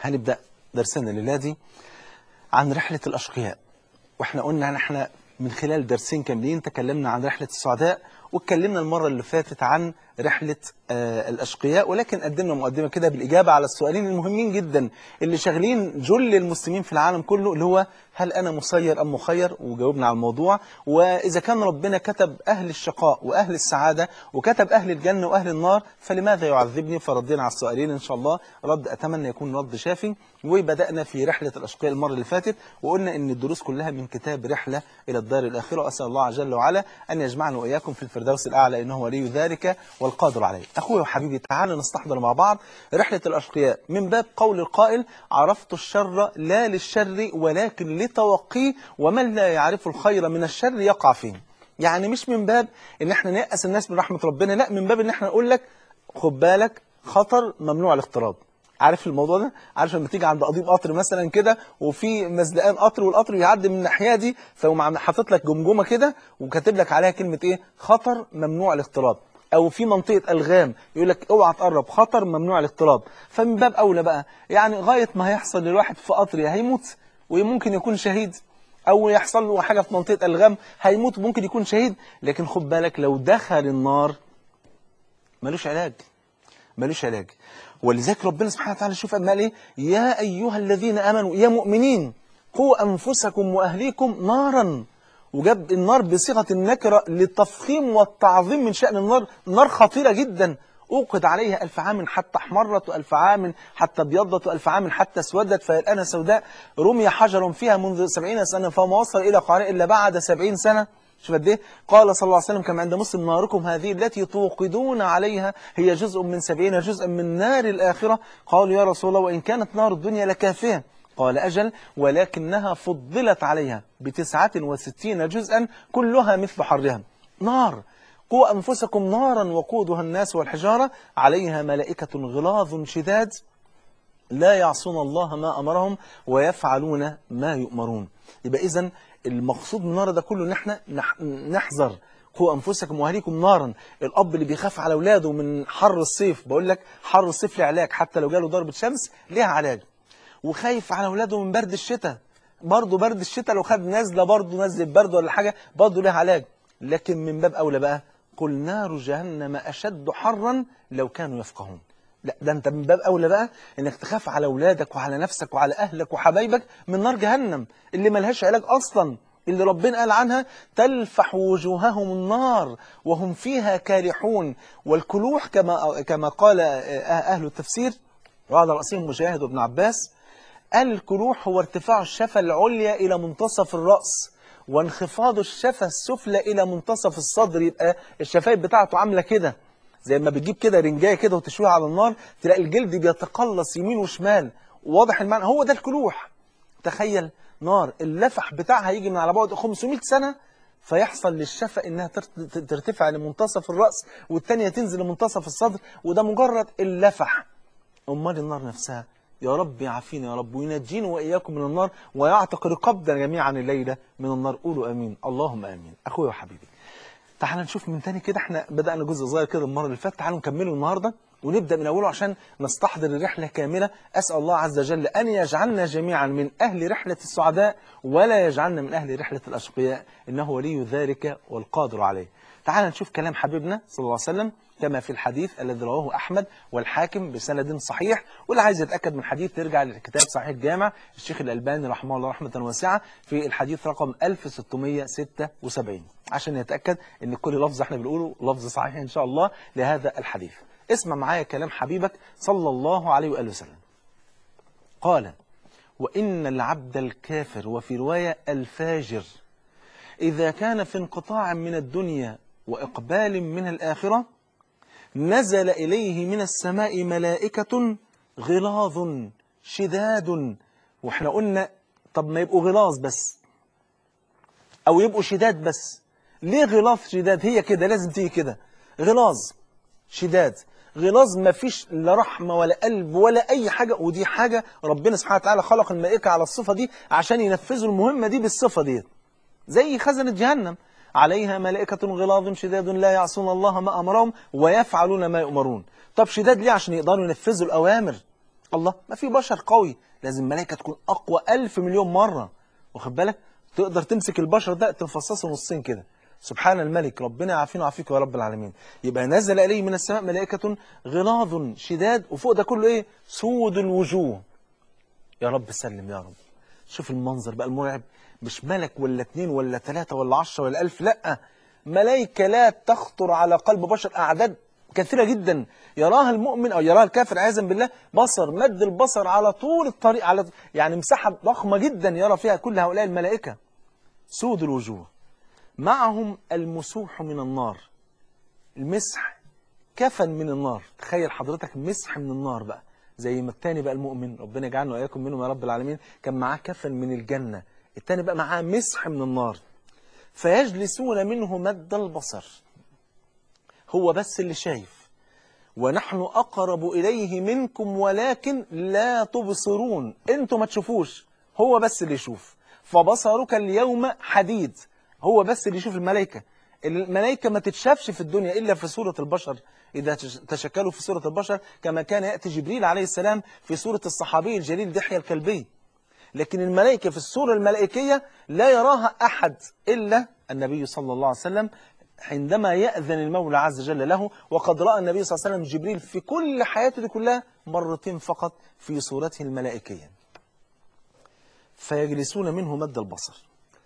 هنبدأ درسنا الليلة دي عن رحلة الأشقياء. واحنا قلنا ان احنا من خلال درسين كاملين تكلمنا عن رحلة السعداء، واتكلمنا المرة اللي فاتت عن رحلة الأشقياء، ولكن قدمنا مقدمة كده بالإجابة على السؤالين المهمين جدا اللي شاغلين جل المسلمين في العالم كله، اللي هو هل أنا مسير أم مخير؟ وجاوبنا على الموضوع. وإذا كان ربنا كتب أهل الشقاء وأهل السعادة وكتب أهل الجنة وأهل النار، فلماذا يعذبني؟ فردينا على السؤالين إن شاء الله رد أتمنى يكون رد شافي. وبدأنا في رحلة الأشقياء المرة اللي فاتت، وقلنا إن الدروس كلها من كتاب رحلة إلى الدار الآخرة، وأسأل الله جل وعلا أن يجمعنا وإياكم في الفردوس الأعلى إنه ولي ذلك والقادر عليه. أخوي وحبيبي، تعالوا نستحضر مع بعض رحلة الأشقياء من باب قول القائل: عرفت الشر لا للشر ولكن لتوقيه، ومن لا يعرف الخير من الشر يقع فيه. يعني مش من باب إن احنا نيأس الناس من رحمة ربنا، لا، من باب إن احنا نقول لك خد بالك خطر ممنوع الاقتراب. عارف الموضوع ده؟ عارف لما تيجي عند قضيب قطر مثلا كده وفي مزلقان قطر والقطر يعدي من الناحيه دي، فيقوم حاطط لك جمجمه كده وكاتب لك عليها كلمه ايه؟ خطر ممنوع الاقتراب. او في منطقه الغام يقول لك اوعى تقرب، خطر ممنوع الاقتراب. فمن باب اولى بقى، يعني غايه ما هيحصل للواحد في قطر يا هيموت وممكن يكون شهيد، او يحصل له حاجه في منطقه الغام هيموت وممكن يكون شهيد. لكن خد بالك لو دخل النار ملوش علاج، ملوش علاج. ولذلك ربنا سبحانه وتعالى شوف قال ايه: يا ايها الذين امنوا، يا مؤمنين، قوا انفسكم واهليكم نارا. وجاب النار بصيغه النكره للتفخيم والتعظيم من شأن النار. نار خطيره جدا، اوقد عليها 1000 عام حتى احمرت، و1000 عام حتى ابيضت، و1000 عام حتى اسودت، فالان سوداء. رمي حجر فيها منذ 70 سنه فما وصل الى قعرها الا بعد 70 سنه. شوف قد ايه؟ قال صلى الله عليه وسلم كما عند مسلم: ناركم هذه التي توقدون عليها هي جزء من 70 جزءا من نار الآخرة. قالوا يا رسول الله وإن كانت نار الدنيا لكافية. قال أجل، ولكنها فضلت عليها ب69 جزءا كلها مثل حرها. نار. قوا أنفسكم نارا وقودها الناس والحجارة عليها ملائكة غلاظ شداد لا يعصون الله ما أمرهم ويفعلون ما يؤمرون. يبقى إذن المقصود من النار ده كله ان احنا نحذر. قوا انفسكم واهليكم نارا. الاب اللي بيخاف على اولاده من حر الصيف، بقول لك حر الصيف له علاج، حتى لو جاله ضربه شمس ليها علاج. وخايف على اولاده من برد الشتاء، برضه برد الشتاء لو خد نزله برضه نزله برد ولا حاجه برضه ليها علاج. لكن من باب اولى بقى، قل نار جهنم اشد حرا لو كانوا يفقهون. لا، ده انت من باب اولى بقى انك تخاف على اولادك وعلى نفسك وعلى اهلك وحبايبك من نار جهنم اللي ملهاش علاج اصلا، اللي ربنا قال عنها: تلفح وجوههم النار وهم فيها كالحون. والكلوح كما قال اهل التفسير وعلى راسهم مجاهد وابن عباس، قال الكلوح هو ارتفاع الشفة العليا الى منتصف الراس وانخفاض الشفة السفلى الى منتصف الصدر. يبقى الشفايف بتاعته عامله كده، زي ما بتجيب كده رنجايه كده وتشويها على النار تلاقي الجلد بيتقلص يمين وشمال. واضح المعنى؟ هو ده الكلوح. تخيل نار اللفح بتاعها يجي من على بعد 500 سنة، فيحصل للشفة انها ترتفع لمنتصف الرأس والتانية تنزل لمنتصف الصدر، وده مجرد اللفح. امال النار نفسها؟ يا رب يعافينا يا رب وينجينا واياكم من النار ويعتق رقابنا جميعا الليلة من النار. قولوا امين، اللهم امين. اخويا وحبيبي، تعال نشوف من تاني كده. احنا بدأنا جزء صغير كده المرة اللي فاتت، تعالوا نكمله النهاردة ونبدأ من أوله عشان نستحضر الرحلة كاملة. أسأل الله عز وجل أن يجعلنا جميعا من أهل رحلة السعداء ولا يجعلنا من أهل رحلة الأشقياء، إنه ولي ذلك والقادر عليه. تعال نشوف كلام حبيبنا صلى الله عليه وسلم كما في الحديث الذي رواه أحمد والحاكم بسند صحيح. واللي عايز يتأكد من الحديث ترجع لكتاب صحيح الجامع الشيخ الألباني رحمه الله رحمة واسعة في الحديث رقم 1676 عشان يتأكد ان كل لفظ احنا بنقوله لفظ صحيح ان شاء الله لهذا الحديث. اسمع معايا كلام حبيبك صلى الله عليه وآله وسلم. قال: وإن العبد الكافر، وفي رواية الفاجر، إذا كان في انقطاع من الدنيا وإقبال من الآخرة نزل إليه من السماء ملائكة غلاظ شداد. واحنا قلنا طب ما يبقوا غلاظ بس أو يبقوا شداد بس. ليه غلاظ شداد؟ هي كده لازم تيجي كده، غلاظ شداد. غلاظ ما فيش لا رحمة ولا قلب ولا أي حاجة، ودي حاجة ربنا سبحانه وتعالى خلق الملائكة على الصفة دي عشان ينفذوا المهمة دي بالصفة دي. زي خزنة جهنم عليها ملائكة غلاظ شداد لا يعصون الله ما أمرهم ويفعلون ما يؤمرون. طب شداد ليه؟ عشان يقدروا ينفذوا الأوامر، الله، ما في بشر قوي، لازم ملائكة تكون أقوى 1000 مليون مرة، واخد بالك؟ تقدر تمسك البشر ده تفصصه نصين كده. سبحان الملك، ربنا يعافينا ويعافيك يا رب العالمين. يبقى نزل إليه من السماء ملائكة غلاظ شداد، وفوق ده كله إيه؟ سود الوجوه. يا رب سلم يا رب. شوف المنظر بقى المرعب، مش ملك ولا 2 ولا 3 ولا 10 ولا 1000، لأ، ملائكة لا تخطر على قلب بشر، أعداد كثيرة جدا يراها المؤمن أو يراها الكافر عياذا بالله، بصر مد البصر على طول الطريق، على يعني مساحة ضخمة جدا يرى فيها كل هؤلاء الملائكة. سود الوجوه، معهم المسوح من النار. المسح كفن من النار، تخيل حضرتك مسح من النار بقى، زي ما التاني بقى المؤمن ربنا يجعلنا وإياكم منهم يا رب العالمين كان معاه كفن من الجنة، التاني بقى معاه مسح من النار. فيجلسون منه مد البصر، هو بس اللي شايف، ونحن أقرب إليه منكم ولكن لا تبصرون، انتوا ما تشوفوش، هو بس اللي يشوف. فبصرك اليوم حديد، هو بس اللي يشوف الملائكة. الملائكة ما تتشافش في الدنيا إلا في صورة البشر، إذا تشكلوا في صورة البشر، كما كان يأتي جبريل عليه السلام في صورة الصحابي الجليل دحية الكلبي. لكن الملائكة في الصورة الملائكية لا يراها أحد إلا النبي صلى الله عليه وسلم، عندما يأذن المولى عز وجل له. وقد رأى النبي صلى الله عليه وسلم جبريل في كل حياته دي كلها مرتين فقط في صورته الملائكية. فيجلسون منه مد البصر،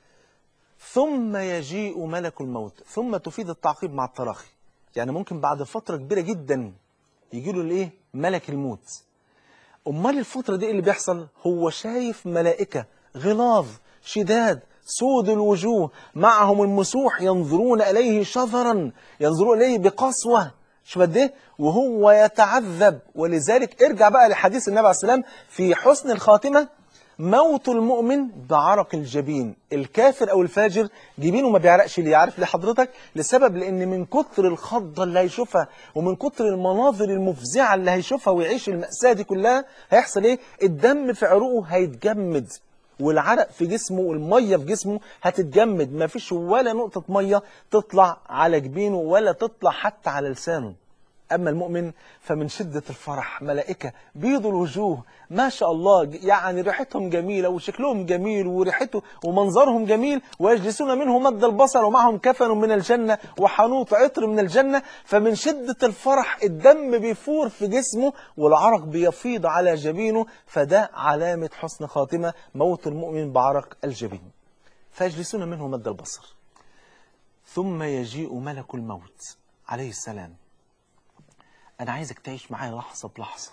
ثم يجيء ملك الموت. ثم تفيد التعقيب مع التراخي، يعني ممكن بعد فترة كبيرة جدا يجي له الايه؟ ملك الموت. امال الفترة دي اللي بيحصل؟ هو شايف ملائكة غلاظ شداد سود الوجوه، معهم المسوح، ينظرون إليه شظرا، ينظرون إليه بقسوة، شو قد ايه؟ وهو يتعذب. ولذلك ارجع بقى لحديث النبي عليه السلام في حسن الخاتمة: موت المؤمن بعرق الجبين. الكافر أو الفاجر جبينه ما بيعرقش، ليه؟ عارف ليه حضرتك؟ لسبب، لأن من كتر الخضة اللي هيشوفها ومن كتر المناظر المفزعة اللي هيشوفها ويعيش المأساة دي كلها، هيحصل ايه؟ الدم في عروقه هيتجمد، والعرق في جسمه والمية في جسمه هتتجمد، ما فيش ولا نقطة مية تطلع على جبينه ولا تطلع حتى على لسانه. أما المؤمن فمن شدة الفرح ملائكة بيض الوجوه ما شاء الله، يعني ريحتهم جميلة وشكلهم جميل وريحته ومنظرهم جميل، ويجلسون منه مد البصر، ومعهم كفن من الجنة وحنوط عطر من الجنة. فمن شدة الفرح الدم بيفور في جسمه والعرق بيفيض على جبينه، فده علامة حسن خاتمة، موت المؤمن بعرق الجبين. فيجلسون منه مد البصر، ثم يجيء ملك الموت عليه السلام. أنا عايزك تعيش معايا لحظة بلحظة،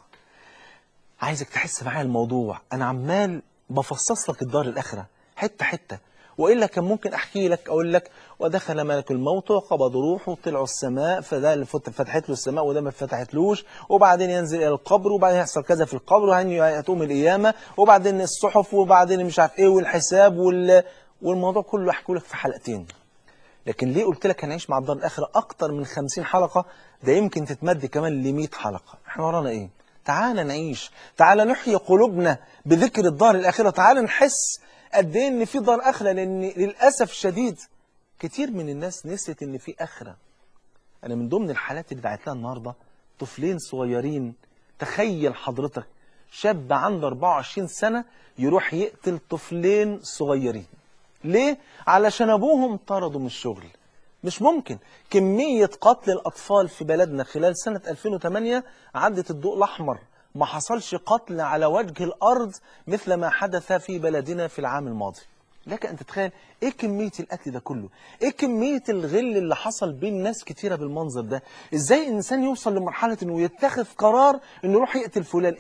عايزك تحس معايا الموضوع. أنا عمال بفصص لك الدار الآخرة حتة حتة، وإلا كان ممكن أحكي لك أقول لك ودخل ملك الموت وقبض روحه وطلعوا السماء، فده اللي فتحت له السماء وده ما فتحتلوش، وبعدين ينزل إلى القبر، وبعدين يحصل كذا في القبر، وهتقوم القيامة، وبعدين الصحف، وبعدين مش عارف إيه، والحساب والموضوع كله أحكي لك في حلقتين. لكن ليه قلت لك هنعيش مع الدار الآخرة أكتر من 50 حلقة؟ ده يمكن تتمد كمان ل 100 حلقة. احنا ورانا إيه؟ تعال نعيش، تعال نحيي قلوبنا بذكر الدار الآخرة، تعال نحس قد إيه إن في دار آخرة، لأن للأسف الشديد كتير من الناس نسيت إن في آخرة. أنا من ضمن الحالات اللي دعيت لها النهاردة طفلين صغيرين. تخيل حضرتك شاب عنده 24 سنة يروح يقتل طفلين صغيرين. ليه؟ علشان أبوهم طردوا من الشغل. مش ممكن. كمية قتل الأطفال في بلدنا خلال سنة 2008 عدت الضوء الأحمر، ما حصلش قتل على وجه الأرض مثل ما حدث في بلدنا في العام الماضي. لك أن تتخيل إيه كمية القتل ده كله، إيه كمية الغل اللي حصل بين ناس كتيرة بالمنظر ده. إزاي الإنسان يوصل لمرحلة إنه يتخذ قرار إنه يروح يقتل فلان؟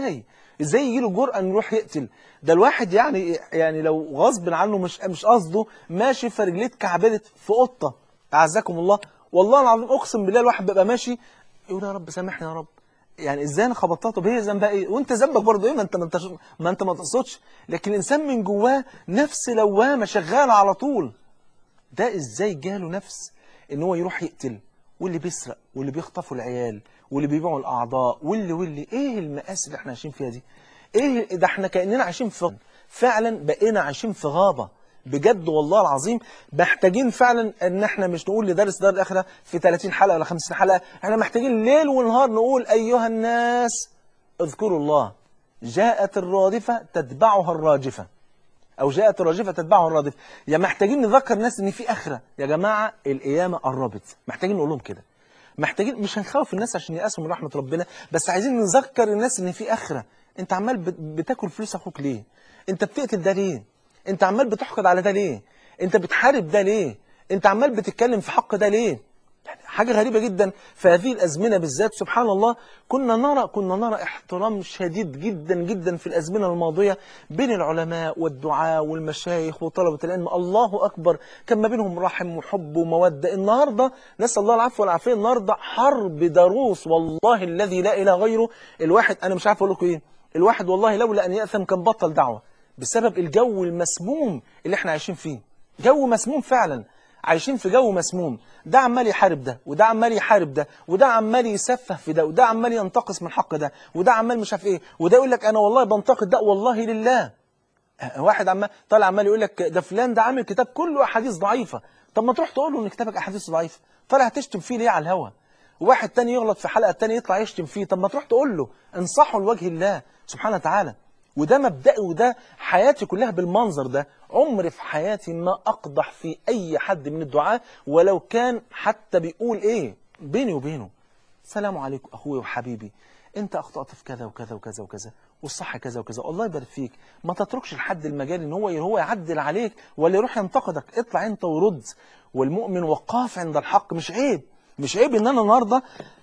إزاي يجيله جرأة إنه يروح يقتل؟ ده الواحد يعني لو غصب عنه مش قصده ماشي فرجليه اتكعبلت في قطة أعزكم الله، والله العظيم أقسم بالله الواحد بيبقى ماشي يقول يا رب سامحني يا رب، يعني ازاي انا خبطتها؟ طب هي ذنبها ايه؟ وانت ذنبك برضه ايه؟ ما انت ما تقصدش. لكن الانسان من جواه نفس لوامه شغاله على طول. ده ازاي جاله نفس ان هو يروح يقتل، واللي بيسرق، واللي بيخطفوا العيال، واللي بيبيعوا الاعضاء، واللي ايه المآسي اللي احنا عايشين فيها دي؟ ايه ده؟ احنا كأننا عايشين في فعلا بقينا عايشين في غابه بجد والله العظيم. محتاجين فعلا ان احنا مش نقول لدرس دار الاخره في 30 حلقه ولا 50 حلقه، احنا محتاجين ليل ونهار نقول ايها الناس اذكروا الله جاءت الرادفة تتبعها الراجفة، أو جاءت الراجفة تتبعها الرادفة. يا محتاجين نذكر الناس إن في آخرة يا جماعة، القيامة قربت، محتاجين نقول لهم كده، محتاجين، مش هنخوف الناس عشان يقاسوا من رحمة ربنا، بس عايزين نذكر الناس إن في آخرة. أنت عمال بتاكل فلوس أخوك ليه؟ أنت بتقتل ده ليه؟ أنت عمال بتحقد على ده ليه؟ أنت بتحارب ده ليه؟ أنت عمال بتتكلم في حق ده ليه؟ يعني حاجة غريبة جدا في هذه الأزمنة بالذات. سبحان الله، كنا نرى احترام شديد جدا جدا في الأزمنة الماضية بين العلماء والدعاة والمشايخ وطلبة العلم. الله أكبر، كان ما بينهم رحم وحب ومودة. النهاردة نسأل الله العفو والعافية، النهاردة حرب ضروس والله الذي لا إله غيره. الواحد أنا مش عارف أقول لكم إيه، الواحد والله لولا أن يأثم كان بطل دعوة بسبب الجو المسموم اللي احنا عايشين فيه. جو مسموم فعلا، عايشين في جو مسموم. ده عمال يحارب ده، وده عمال يحارب ده، وده عمال يسفه في ده، وده عمال ينتقص من حق ده، وده عمال مش عارف ايه، وده يقول لك انا والله بنتقد ده والله لله. واحد عمال طالع عمال يقول لك ده فلان ده عامل كتاب كله احاديث ضعيفه. طب ما تروح تقول له ان كتابك احاديث ضعيفه، طالع تشتم فيه ليه على الهوا؟ واحد تاني يغلط في حلقه التاني يطلع يشتم فيه، طب ما تروح تقول له انصحه لوجه الله سبحانه وتعالى. وده مبدئي، وده حياتي كلها بالمنظر ده. عمري في حياتي ما أقدح في أي حد من الدعاة، ولو كان حتى بيقول إيه بيني وبينه، السلام عليكم أخوي وحبيبي، أنت أخطأت في كذا وكذا وكذا وكذا، والصح كذا وكذا، الله يبارك فيك. ما تتركش لحد المجال إن هو يعدل عليك ولا يروح ينتقدك، اطلع أنت ورد. والمؤمن وقاف عند الحق. مش عيب، مش عيب إن أنا النهاردة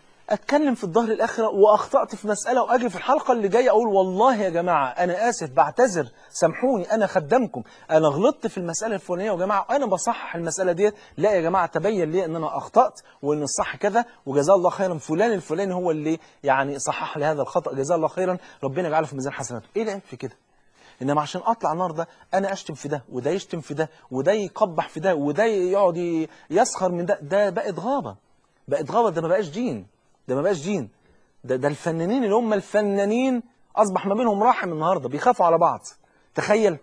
اتكلم في الظهر الاخره واخطات في مساله، واجي في الحلقه اللي جايه اقول والله يا جماعه انا اسف، بعتذر، سامحوني، انا خدمكم، انا غلطت في المساله الفلانيه يا جماعه، انا بصحح المساله ديت. لا يا جماعه، تبين لي ان انا اخطات وان الصح كذا، وجزاه الله خيرا فلان الفلاني هو اللي يعني صحح لي هذا الخطا، جزاه الله خيرا، ربنا يجعله في ميزان حسناته. ايه العيب في كده؟ انما عشان اطلع النهارده انا اشتم في ده، وده يشتم في ده، وده يقبح في ده، وده يقعد يسخر من ده، ده بقت غابه، بقت غابه، ده ما بقاش دين، ده ما بقاش دين. ده الفنانين اللي هم الفنانين اصبح ما بينهم رحم النهارده، بيخافوا على بعض. تخيل،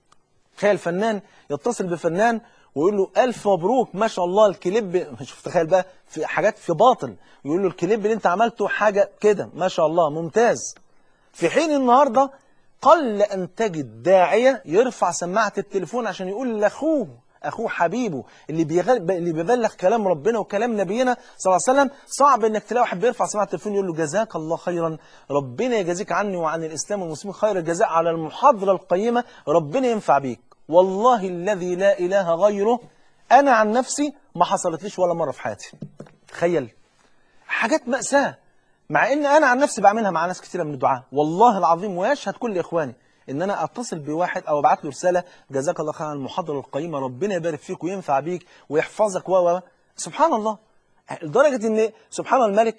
تخيل فنان يتصل بفنان ويقول له الف مبروك ما شاء الله الكليب، شوف تخيل بقى في حاجات في باطل، يقول له الكليب اللي انت عملته حاجه كده ما شاء الله ممتاز. في حين النهارده قل ان تجد داعيه يرفع سماعه التليفون عشان يقول لاخوه، اخوه حبيبه اللي بيبلغ كلام ربنا وكلام نبينا صلى الله عليه وسلم. صعب انك تلاقي واحد بيرفع سماعه التليفون يقول له جزاك الله خيرا، ربنا يجازيك عني وعن الاسلام والمسلمين خير الجزاء على المحاضره القيمه، ربنا ينفع بيك. والله الذي لا اله غيره، انا عن نفسي ما حصلتليش ولا مره في حياتي. تخيل، حاجات مأساة، مع ان انا عن نفسي بعملها مع ناس كثيره من الدعاء والله العظيم، ويشهد كل اخواني ان انا اتصل بواحد او ابعت له رساله جزاك الله خيرا عن المحاضره القيمه، ربنا يبارك فيك وينفع بيك ويحفظك سبحان الله. لدرجه ان سبحان الملك،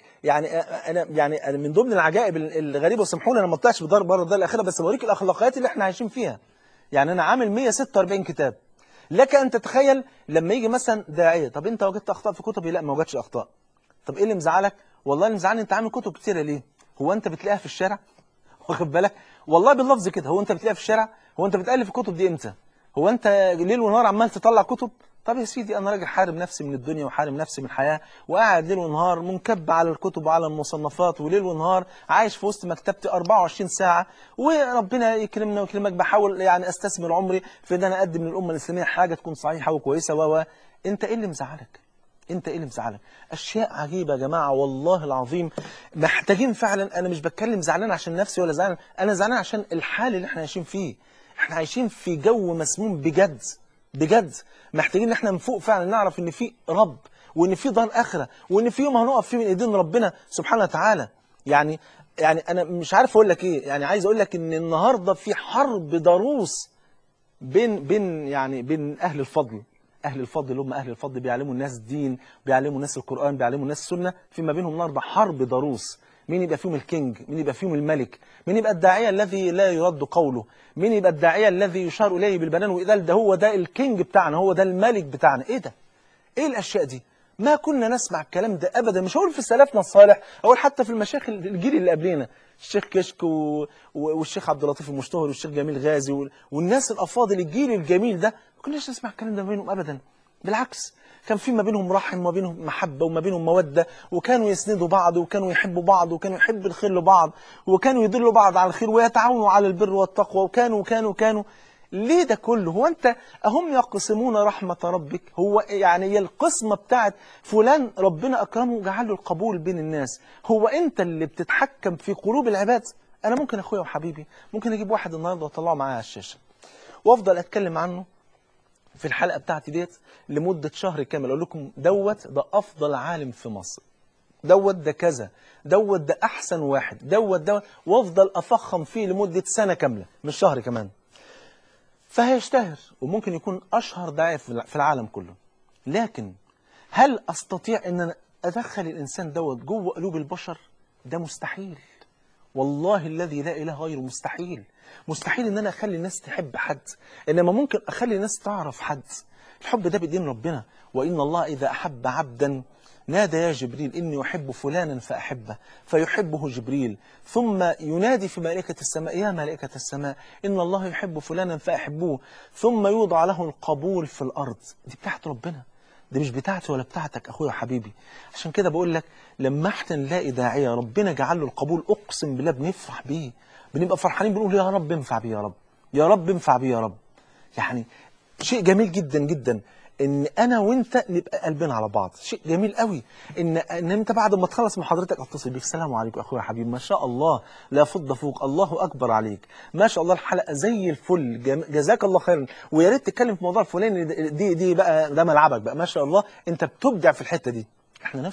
انا من ضمن العجائب الغريبه، وسامحوني انا ما طلعتش بضرب بره الدار الاخيره، بس بوريك الاخلاقيات اللي احنا عايشين فيها. يعني انا عامل 146 كتاب، لك ان تتخيل لما يجي مثلا داعيه، طب انت وجدت اخطاء في كتبي؟ لا ما وجدتش اخطاء. طب ايه اللي مزعلك؟ والله اللي مزعلني انت عامل كتب كتيره ليه؟ هو انت بتلاقيها في الشارع؟ واخد بالك؟ والله باللفظ كده، هو انت بتلاقيها في الشارع؟ هو انت بتالف الكتب دي امتى؟ هو انت ليل ونهار عمال تطلع كتب؟ طب يا سيدي انا راجل حارم نفسي من الدنيا وحارم نفسي من الحياه، وقاعد ليل ونهار منكب على الكتب وعلى المصنفات، وليل ونهار عايش في وسط مكتبتي 24 ساعه، وربنا يكرمنا ويكرمك، بحاول يعني استثمر عمري في ان انا اقدم للامه الاسلاميه حاجه تكون صحيحه وكويسه انت ايه اللي مزعلك؟ انت ايه اللي مزعلك؟ اشياء عجيبه يا جماعه والله العظيم، محتاجين فعلا. انا مش بتكلم زعلان عشان نفسي ولا زعلان، انا زعلان عشان الحال اللي احنا عايشين فيه. احنا عايشين في جو مسموم بجد بجد. محتاجين ان احنا نفوق فعلا، نعرف ان في رب، وان في دار اخره، وان في يوم هنقف فيه من ايدين ربنا سبحانه وتعالى. يعني انا مش عارف اقول لك ايه، يعني عايز اقول لك ان النهارده في حرب ضروس بين اهل الفضل. أهل الفضل اللي هم أهل الفضل بيعلموا الناس الدين، بيعلموا الناس القرآن، بيعلموا الناس السنة، فيما بينهم النهارده حرب ضروس. مين يبقى فيهم الكينج؟ مين يبقى فيهم الملك؟ مين يبقى الداعية الذي لا يرد قوله؟ مين يبقى الداعية الذي يشار إليه بالبنان وإذال؟ ده هو ده الكينج بتاعنا، هو ده الملك بتاعنا. إيه ده؟ إيه الأشياء دي؟ ما كنا نسمع الكلام ده أبدا. مش هقول في سلفنا الصالح، أقول حتى في المشايخ الجيل اللي قبلنا، الشيخ كشك والشيخ عبد اللطيف المشتهر والشيخ جميل غازي والناس الأفاضل، الجيل الجميل ده، ما كناش نسمع الكلام ده منهم أبدا. بالعكس، كان في ما بينهم رحم وما بينهم محبة وما بينهم مودة، وكانوا يسندوا بعض وكانوا يحبوا بعض وكانوا يحبوا الخير لبعض وكانوا يدلوا بعض على الخير ويتعاونوا على البر والتقوى وكانوا. ليه ده كله؟ هو أنت أهم يقسمون رحمة ربك؟ هو يعني هي القسمة بتاعت فلان ربنا أكرمه وجعل له القبول بين الناس، هو أنت اللي بتتحكم في قلوب العباد؟ أنا ممكن أخويا وحبيبي ممكن أجيب واحد النهاردة وأطلعه معايا على الشاشة وأفضل أتكلم عنه في الحلقة بتاعتي ديت لمدة شهر كامل، أقول لكم ده أفضل عالم في مصر، ده كذا، ده أحسن واحد، دوت، وأفضل أفخم فيه لمدة سنة كاملة مش شهر كمان. فهيشتهر وممكن يكون أشهر داعية في العالم كله، لكن هل أستطيع أن أنا أدخل الإنسان دوت جوه قلوب البشر؟ ده مستحيل، والله الذي لا إله غيره مستحيل. مستحيل ان انا اخلي الناس تحب حد، انما ممكن اخلي الناس تعرف حد. الحب ده بإيدين ربنا، وإن الله إذا أحب عبدا نادى يا جبريل إني أحب فلانا فأحبه فيحبه جبريل، ثم ينادي في ملائكة السماء يا ملائكة السماء إن الله يحب فلانا فأحبوه، ثم يوضع له القبول في الأرض. دي بتاعت ربنا، دي مش بتاعتي ولا بتاعتك أخويا وحبيبي. عشان كده بقول لك لما احنا نلاقي داعية ربنا جعل له القبول أقسم بالله بنفرح بيه، بنبقى فرحانين بنقول يا رب انفع بيه، يا رب يا رب انفع بيه، يا رب. يعني شيء جميل جدا جدا ان انا وانت نبقى قلبنا على بعض، شيء جميل قوي ان انت بعد ما تخلص محاضرتك اتصل بيك السلام عليكم اخويا حبيبي، ما شاء الله لا فض فوق، الله اكبر عليك، ما شاء الله الحلقه زي الفل، جزاك الله خيرا، ويا ريت تتكلم في موضوع الفلاني، دي بقى ده ملعبك بقى، ما شاء الله انت بتبدع في الحته دي. احنا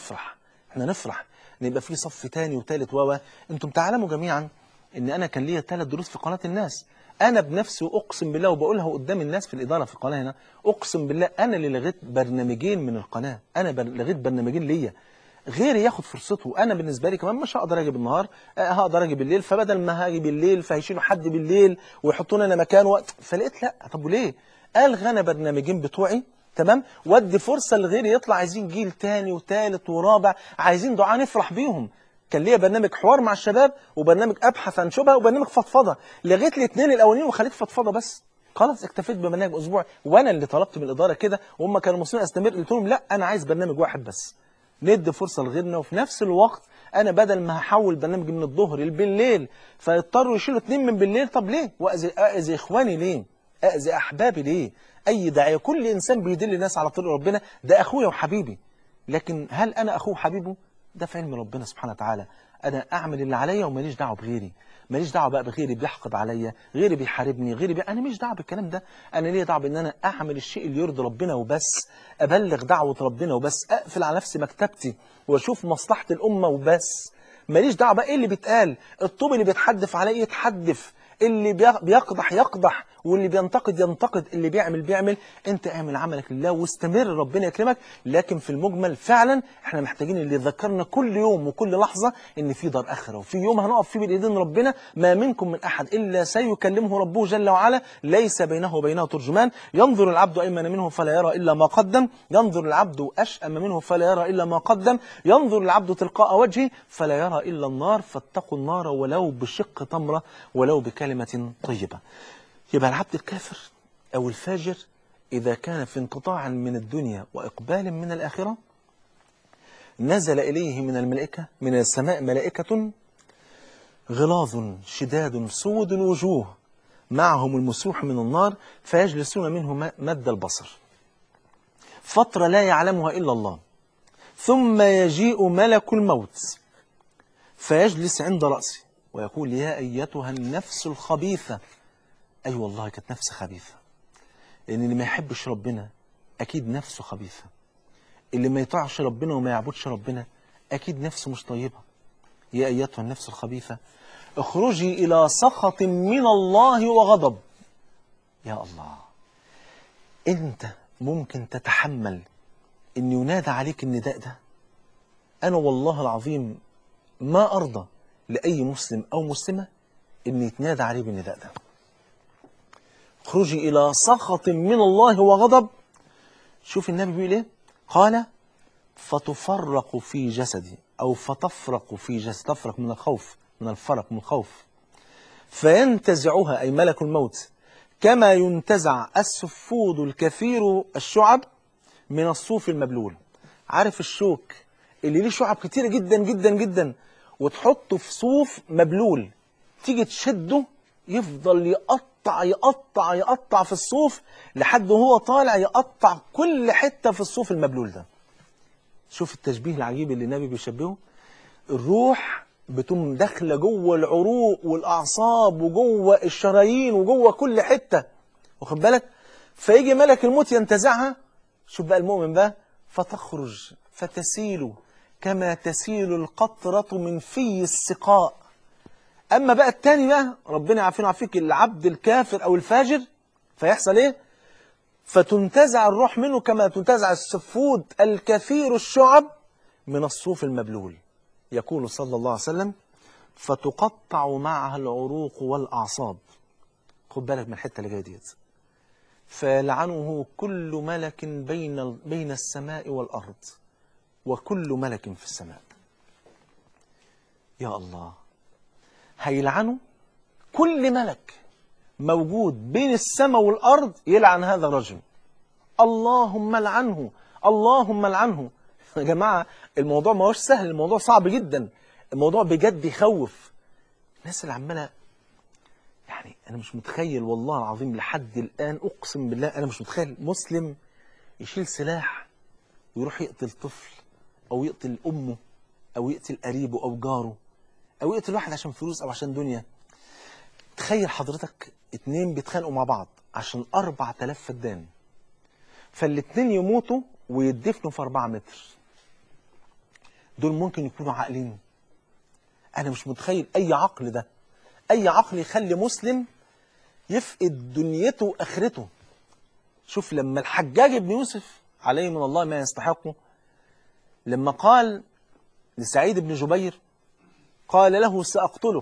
نفرح نبقى في صف تاني وتالت انتم تعلموا جميعا ان انا كان ليا 3 دروس في قناه الناس، انا بنفسي اقسم بالله وبقولها قدام الناس في الاداره في القناه هنا، اقسم بالله انا اللي لغيت برنامجين من القناه، انا لغيت برنامجين ليا، غيري ياخد فرصته. انا بالنسبه لي كمان مش هقدر اجي بالنهار، هقدر اجي بالليل، فبدل ما هاجي بالليل فهيشيلوا حد بالليل ويحطوني انا مكان وقت، فلقيت لا، طب وليه الغى انا برنامجين بتوعي تمام، وادي فرصه لغيري يطلع، عايزين جيل تاني وتالت ورابع، عايزين دعاء نفرح بيهم. كان ليا برنامج حوار مع الشباب وبرنامج ابحث عن شبهه وبرنامج فضفضه، لغيت الاثنين الاولانيين وخليت فضفضه بس، خلاص اكتفيت ببرنامج اسبوعي، وانا اللي طلبت من الاداره كده وهم كانوا مصرين استمر، قلت لهم لا انا عايز برنامج واحد بس، ندي فرصه لغيرنا، وفي نفس الوقت انا بدل ما هحول برنامج من الظهر بالليل فيضطروا يشيلوا 2 من بالليل، طب ليه؟ واذي اخواني ليه؟ اذي احبابي ليه؟ اي داعيه، كل انسان بيدل الناس على طريق ربنا ده اخويا وحبيبي، لكن هل انا اخوه وحبيبه؟ ده في علم ربنا سبحانه وتعالى. انا اعمل اللي عليا وماليش دعوه بغيري، ماليش دعوه بقى بغيري بيحقد عليا، غيري بيحاربني، انا ماليش دعوه بالكلام ده، انا ليا دعوه بان انا اعمل الشيء اللي يرضي ربنا وبس، ابلغ دعوه ربنا وبس، اقفل على نفسي مكتبتي واشوف مصلحه الامه وبس، ماليش دعوه بقى ايه اللي بيتقال، الطوب اللي بيتحدف عليه يتحدف، اللي بيقدح يقدح، واللي بينتقد ينتقد، اللي بيعمل، انت اعمل عملك لله واستمر ربنا يكرمك. لكن في المجمل فعلا احنا محتاجين اللي يذكرنا كل يوم وكل لحظة ان في دار اخرة، وفي يوم هنقف فيه بالايدين ربنا، ما منكم من احد الا سيكلمه ربه جل وعلا، ليس بينه وبينه ترجمان، ينظر العبد ايمن منه فلا يرى الا ما قدم، ينظر العبد اشأم منه فلا يرى الا ما قدم، ينظر العبد تلقاء وجهه فلا يرى الا النار، فاتقوا النار ولو بشق تمرة ولو بكلمة طيبة. يبقى العبد الكافر أو الفاجر إذا كان في انقطاع من الدنيا وإقبال من الآخرة، نزل إليه من الملائكة من السماء ملائكة غلاظ شداد سود الوجوه معهم المسوح من النار، فيجلسون منه مد البصر فترة لا يعلمها إلا الله، ثم يجيء ملك الموت فيجلس عند رأسه ويقول يا أيتها النفس الخبيثة. أي والله كانت نفس خبيثة، لأن اللي ما يحبش ربنا أكيد نفسه خبيثة، اللي ما يطيعش ربنا وما يعبدش ربنا أكيد نفسه مش طيبة. يا أيتها النفس الخبيثة اخرجي إلى سخط من الله وغضب. يا الله، أنت ممكن تتحمل أن ينادى عليك النداء ده؟ أنا والله العظيم ما أرضى لأي مسلم أو مسلمة أن يتنادى عليه بالنداء ده. اخرجي إلى سخط من الله وغضب. شوف النبي بيقول إيه؟ قال فتفرق في جسدي، أو فتفرق في جسد، تفرق من الخوف، من الفرق من الخوف، فينتزعها أي ملك الموت كما ينتزع السفود الكثير الشعب من الصوف المبلول. عارف الشوك اللي ليه شعب كتيرة جدا جدا جدا، وتحطه في صوف مبلول، تيجي تشده يفضل يقطع يقطع يقطع في الصوف لحد وهو طالع يقطع كل حتة في الصوف المبلول ده. شوف التشبيه العجيب اللي النبي بيشبهه. الروح بتقوم داخله جوه العروق والاعصاب وجوه الشرايين وجوه كل حته، واخد بالك؟ فيجي ملك الموت ينتزعها. شوف بقى المؤمن بقى، فتخرج فتسيل كما تسيل القطرة من في السقاء. اما بقى التاني بقى، ربنا يعافينا ويعافيك، العبد الكافر او الفاجر، فيحصل ايه؟ فتنتزع الروح منه كما تنتزع السفود الكثير الشعب من الصوف المبلول. يقول صلى الله عليه وسلم: فتقطع معها العروق والأعصاب. خد بالك من الحتة اللي جايه ديت. فيلعنه كل ملك بين السماء والأرض، وكل ملك في السماء. يا الله، هيلعنه كل ملك موجود بين السماء والأرض، يلعن هذا الرجل. اللهم لعنه، اللهم لعنه. يا جماعة الموضوع ما هوش سهل، الموضوع صعب جدا، الموضوع بجد يخوف. الناس اللي عمالة، يعني أنا مش متخيل والله العظيم لحد الآن، أقسم بالله أنا مش متخيل مسلم يشيل سلاح ويروح يقتل طفل، أو يقتل أمه، أو يقتل قريبه أو جاره، أو يقتل واحد عشان فلوس أو عشان دنيا. تخيل حضرتك اتنين بيتخانقوا مع بعض عشان 4000 فدان، فالاتنين يموتوا ويدفنوا في 4 متر. دول ممكن يكونوا عاقلين؟ أنا مش متخيل أي عقل ده، أي عقل يخلي مسلم يفقد دنيته وآخرته. شوف لما الحجاج بن يوسف عليه من الله ما يستحقه، لما قال لسعيد بن جبير، قال له: سأقتلك.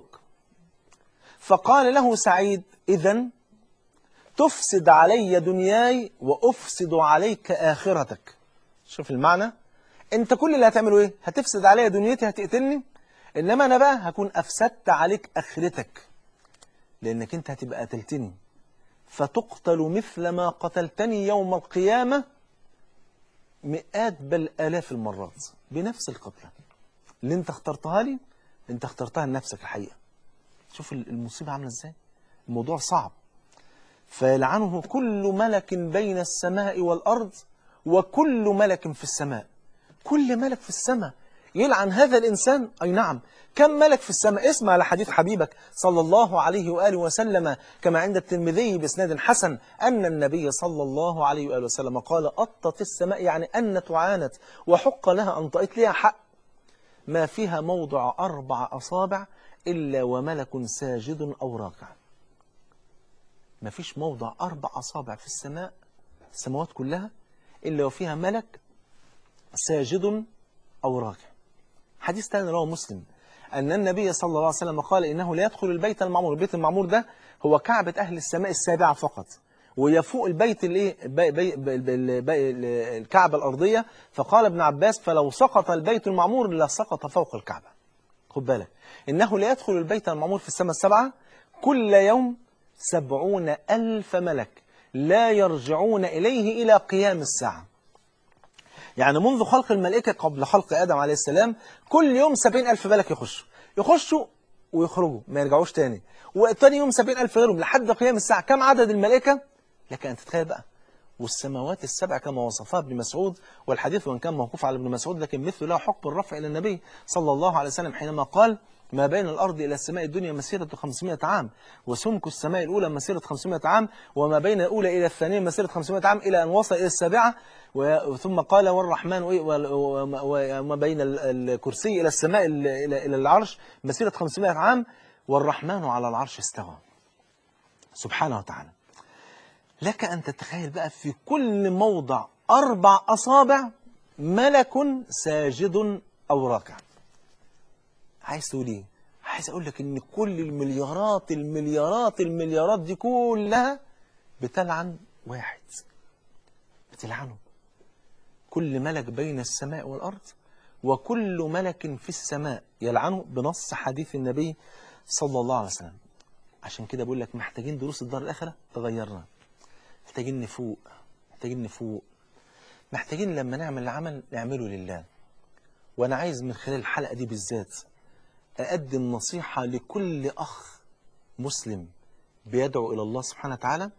فقال له سعيد: إذن تفسد علي دنياي وأفسد عليك آخرتك. شوف المعنى، أنت كل اللي هتعمله إيه؟ هتفسد علي دنيتي، هتقتلني، إنما أنا بقى هكون أفسدت عليك آخرتك، لأنك أنت هتبقى قتلتني، فتقتل مثل ما قتلتني يوم القيامة مئات بل آلاف المرات بنفس القتلة اللي أنت اخترتها لي، أنت اخترتها لنفسك الحقيقة. شوف المصيبة عاملة إزاي، الموضوع صعب. فيلعنه كل ملك بين السماء والأرض، وكل ملك في السماء. كل ملك في السماء يلعن هذا الإنسان. أي نعم، كم ملك في السماء؟ اسمع لحديث حبيبك صلى الله عليه وآله وسلم كما عند الترمذي بإسناد حسن أن النبي صلى الله عليه وآله وسلم قال: أطت السماء، يعني أن تعانت وحق لها أن طئت لها حق، ما فيها موضع 4 أصابع إلا وملك ساجد أو راكع. ما فيش موضع 4 أصابع في السماء، السماوات كلها، إلا وفيها ملك ساجد أو راكع. حديث ثاني رواه مسلم أن النبي صلى الله عليه وسلم قال: إنه لا يدخل البيت المعمور. البيت المعمور ده هو كعبة أهل السماء السابعة فقط، ويفوق البيت الكعبة الأرضية. فقال ابن عباس: فلو سقط البيت المعمور لسقط فوق الكعبة. خد بالك، إنه لا يدخل البيت المعمور في السماء السبعة كل يوم 70,000 ملك لا يرجعون إليه إلى قيام الساعة. يعني منذ خلق الملائكة قبل خلق آدم عليه السلام كل يوم 70,000 ملك يخشوا ويخرجوا ما يرجعوش تاني، وتاني يوم 70,000 غيرهم لحد قيام الساعة. كم عدد الملائكة؟ لك أن تتخيل بقى. والسماوات السبع كما وصفها ابن مسعود، والحديث وإن كان موقوف على ابن مسعود لكن مثل له حق الرفع إلى النبي صلى الله عليه وسلم حينما قال: ما بين الأرض إلى السماء الدنيا مسيرة 500 عام، وسمك السماء الأولى مسيرة 500 عام، وما بين الأولى إلى الثانية مسيرة 500 عام، إلى أن وصل إلى السابعة. ثم قال: والرحمن وما بين الكرسي إلى السماء إلى العرش مسيرة 500 عام، والرحمن على العرش استوى سبحانه وتعالى. لك أن تتخيل بقى في كل موضع 4 أصابع ملك ساجد أو راكع. عايز تقول إيه؟ عايز أقول لك إن كل المليارات دي كلها بتلعن واحد، بتلعنه. كل ملك بين السماء والأرض، وكل ملك في السماء يلعنه بنص حديث النبي صلى الله عليه وسلم. عشان كده بقول لك محتاجين دروس الدار الآخرة تغيرنا، محتاجين نفوق، محتاجين لما نعمل العمل نعمله لله. وأنا عايز من خلال الحلقة دي بالذات أقدم نصيحة لكل أخ مسلم بيدعو إلى الله سبحانه وتعالى،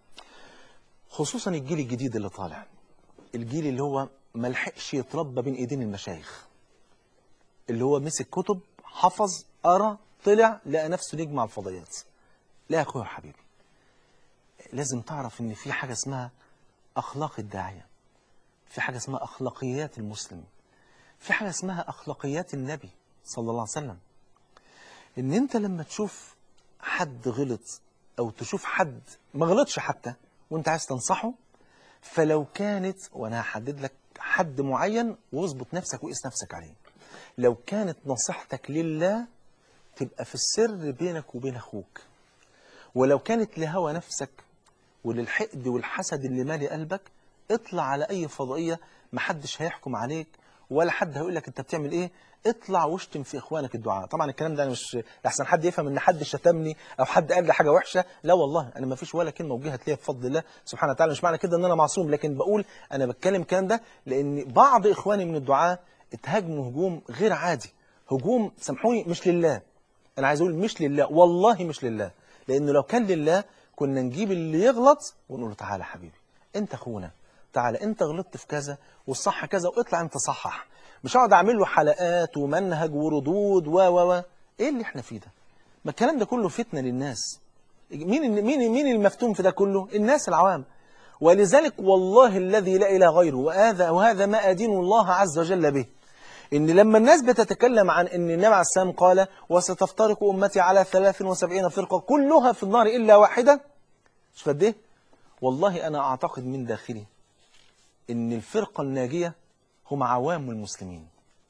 خصوصا الجيل الجديد اللي طالع، الجيل اللي هو ملحقش يتربى بين إيدين المشايخ، اللي هو مسك كتب، حفظ، قرأ، طلع لقى نفسه نجم على الفضائيات. لا يا أخويا حبيبي، لازم تعرف إن في حاجة اسمها أخلاق الداعية، في حاجة اسمها أخلاقيات المسلم، في حاجة اسمها أخلاقيات النبي صلى الله عليه وسلم. إن أنت لما تشوف حد غلط أو تشوف حد ما غلطش حتى وأنت عايز تنصحه، فلو كانت، وأنا هحدد لك حد معين واظبط نفسك وقيس نفسك عليه، لو كانت نصيحتك لله تبقى في السر بينك وبين أخوك، ولو كانت لهوى نفسك وللحقد والحسد اللي مالي قلبك اطلع على أي فضائية، محدش هيحكم عليك ولا حد هيقول لك أنت بتعمل إيه، اطلع واشتم في إخوانك الدعاء. طبعا الكلام ده أنا مش لحسن حد يفهم إن حد شتمني أو حد قال لي حاجة وحشة، لا والله أنا ما فيش ولا كلمة وجهت ليا بفضل الله سبحانه وتعالى. مش معنى كده إن أنا معصوم، لكن بقول أنا بتكلم الكلام ده لأن بعض إخواني من الدعاء اتهاجموا هجوم غير عادي، هجوم سامحوني مش لله. أنا عايز أقول مش لله، والله مش لله، لأنه لو كان لله كنا نجيب اللي يغلط ونقول له تعالى حبيبي أنت أخونا، تعالى أنت غلطت في كذا والصح كذا واطلع أنت صحح. مش هقعد أعمل له حلقات ومنهج وردود و إيه اللي إحنا فيه ده؟ ما الكلام ده كله فتنة للناس. مين المفتون في ده كله؟ الناس العوام. ولذلك والله الذي لا إله غيره، وهذا ما أدين الله عز وجل به، إن لما الناس بتتكلم عن إن النبي عليه السلام قال وستفترق أمتي على 73 فرقة كلها في النار إلا واحدة، مش قد إيه؟ والله أنا أعتقد من داخلي إن الفرقة الناجية هم عوام المسلمين.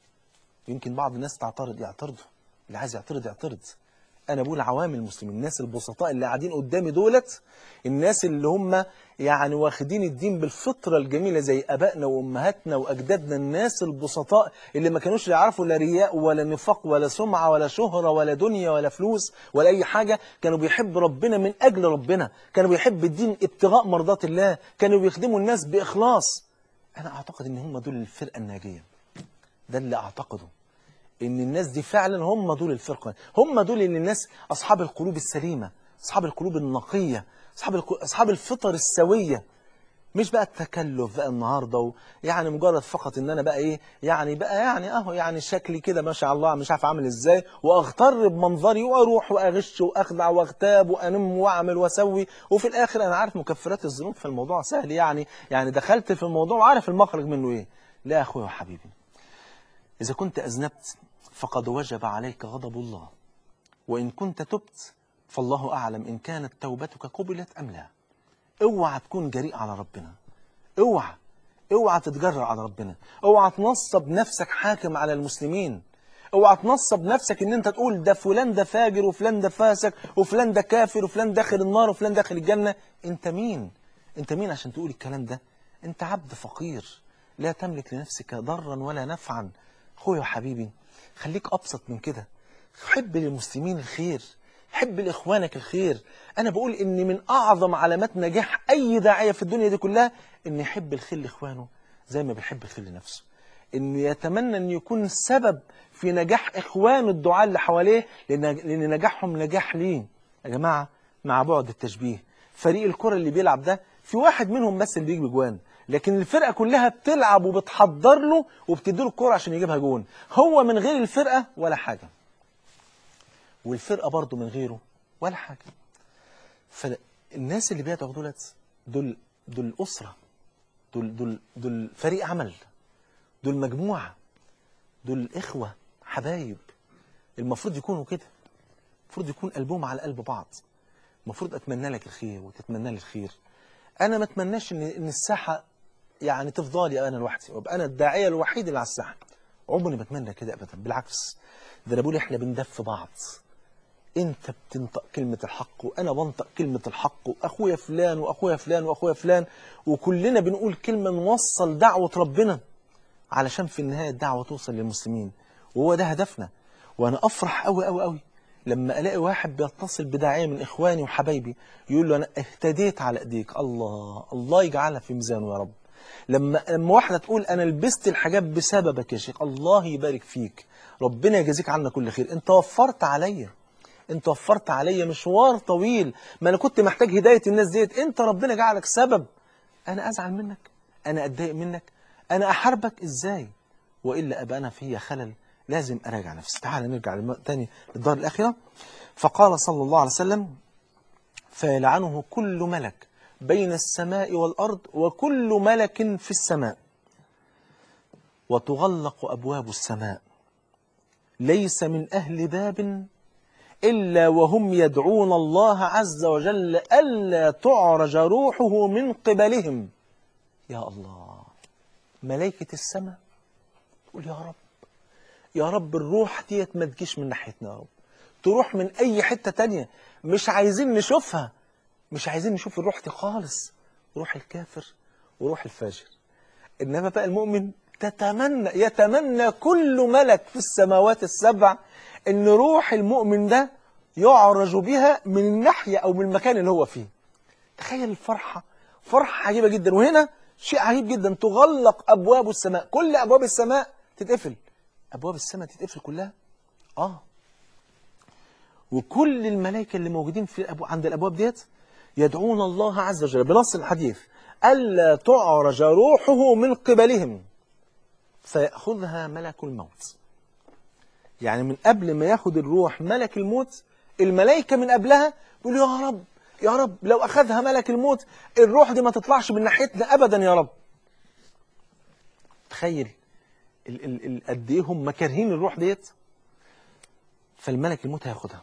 يمكن بعض الناس يعترضوا، اللي عايز يعترض. أنا بقول عوام المسلمين، الناس البسطاء اللي قاعدين قدامي دولت، الناس اللي هم يعني واخدين الدين بالفطرة الجميلة زي أبائنا وأمهاتنا وأجدادنا، الناس البسطاء اللي ما كانوش يعرفوا لا رياء ولا نفاق ولا سمعة ولا شهرة ولا دنيا ولا فلوس ولا أي حاجة، كانوا بيحبوا ربنا من أجل ربنا، كانوا بيحبوا الدين ابتغاء مرضات الله، كانوا بيخدموا الناس بإخلاص. أنا أعتقد إن هم دول الفرقة الناجية، ده اللي أعتقده، إن الناس دي فعلا هم دول الفرقة، هم دول اللي الناس أصحاب القلوب السليمة، أصحاب القلوب النقية، أصحاب الفطر السوية. مش بقى التكلف بقى النهاردة يعني مجرد فقط إن أنا بقى إيه يعني بقى يعني أهو يعني شكلي كده ما شاء الله مش عارف أعمل إزاي، وأغتر بمنظري وأروح وأغش وأخدع وأغتاب وأنم وأعمل وأسوي، وفي الآخر أنا عارف مكفرات الذنوب، في الموضوع سهل يعني دخلت في الموضوع وعارف المخرج منه إيه. لا يا أخويا وحبيبي، إذا كنت أذنبت فقد وجب عليك غضب الله، وإن كنت تبت فالله أعلم إن كانت توبتك قبلت أم لا. اوعى تكون جريء على ربنا، اوعى تتجرأ على ربنا، اوعى تنصب نفسك حاكم على المسلمين، اوعى تنصب نفسك ان انت تقول ده فلان ده فاجر وفلان ده فاسق وفلان ده كافر وفلان داخل النار وفلان داخل الجنة. انت مين عشان تقول الكلام ده؟ انت عبد فقير لا تملك لنفسك ضرا ولا نفعا. اخويا وحبيبي خليك ابسط من كده، حب للمسلمين الخير، حب لإخوانك الخير. أنا بقول إن من أعظم علامات نجاح أي داعية في الدنيا دي كلها إن يحب الخير لإخوانه زي ما بيحب الخير لنفسه، إن يتمنى أن يكون سبب في نجاح إخوانه الدعاء اللي حواليه، لأن نجاحهم نجاح ليه. يا جماعة مع بعد التشبيه، فريق الكرة اللي بيلعب ده في واحد منهم بس اللي بيجيب جوان، لكن الفرقة كلها بتلعب وبتحضر له وبتديله الكرة عشان يجيبها جون. هو من غير الفرقة ولا حاجة، والفرقة برضو من غيره ولا حاجة. فالناس اللي بيدعوا دول أسرة، دول فريق عمل، دول مجموعة، دول إخوة حبايب. المفروض يكونوا كده، المفروض يكون قلبهم على قلب بعض. المفروض أتمنى لك الخير وتتمنى لي الخير. أنا ما أتمناش إن الساحة يعني تفضلي أنا لوحدي وأبقى أنا الداعية الوحيد اللي على الساحة، عمري ما أتمنى كده أبدا، بالعكس ده أنا بقول إحنا بندف بعض. انت بتنطق كلمة الحق وانا بنطق كلمة الحق، واخويا فلان واخويا فلان واخويا فلان، وكلنا بنقول كلمة نوصل دعوة ربنا علشان في النهاية الدعوة توصل للمسلمين، وهو ده هدفنا. وانا افرح قوي قوي قوي لما الاقي واحد بيتصل بداعية من اخواني وحبايبي يقول له انا اهتديت على ايديك، الله يجعلها في ميزانه يا رب، لما واحدة تقول أنا لبست الحجاب بسببك يا شيخ، الله يبارك فيك، ربنا يجازيك عنا كل خير، أنت وفرت عليا، أنت وفرت عليا مشوار طويل، ما أنا كنت محتاج هداية الناس ديت، أنت ربنا جعلك سبب. أنا أزعل منك؟ أنا أتضايق منك؟ أنا أحاربك إزاي؟ وإلا أبقى أنا فيا خلل، لازم أراجع نفسي. تعال نرجع تاني للدار الآخرة. فقال صلى الله عليه وسلم: فيلعنه كل ملك بين السماء والأرض وكل ملك في السماء، وتغلق أبواب السماء، ليس من أهل باب إلا وهم يدعون الله عز وجل ألا تعرج روحه من قبلهم. يا الله، ملائكة السماء تقول يا رب، يا رب الروح ديت ما تجيش من ناحيتنا، يا رب تروح من أي حتة تانية، مش عايزين نشوفها، مش عايزين نشوف الروح دي خالص، روح الكافر وروح الفاجر. إنما بقى المؤمن يتمنى كل ملك في السماوات السبع إن روح المؤمن ده يعرج بها من الناحية أو من المكان اللي هو فيه. تخيل الفرحة، فرحة عجيبة جدا. وهنا شيء عجيب جدا، تغلق أبواب السماء، كل أبواب السماء تتقفل، أبواب السماء تتقفل كلها. وكل الملائكة اللي موجودين عند الأبواب ديت يدعون الله عز وجل بنص الحديث ألا تعرج روحه من قبلهم فيأخذها ملك الموت. يعني من قبل ما ياخد الروح ملك الموت، الملائكة من قبلها يقول يا رب، يا رب لو أخذها ملك الموت الروح دي ما تطلعش من ناحيتنا أبدا يا رب. تخيل قد إيه هم كارهين الروح ديت. فالملك الموت هياخدها،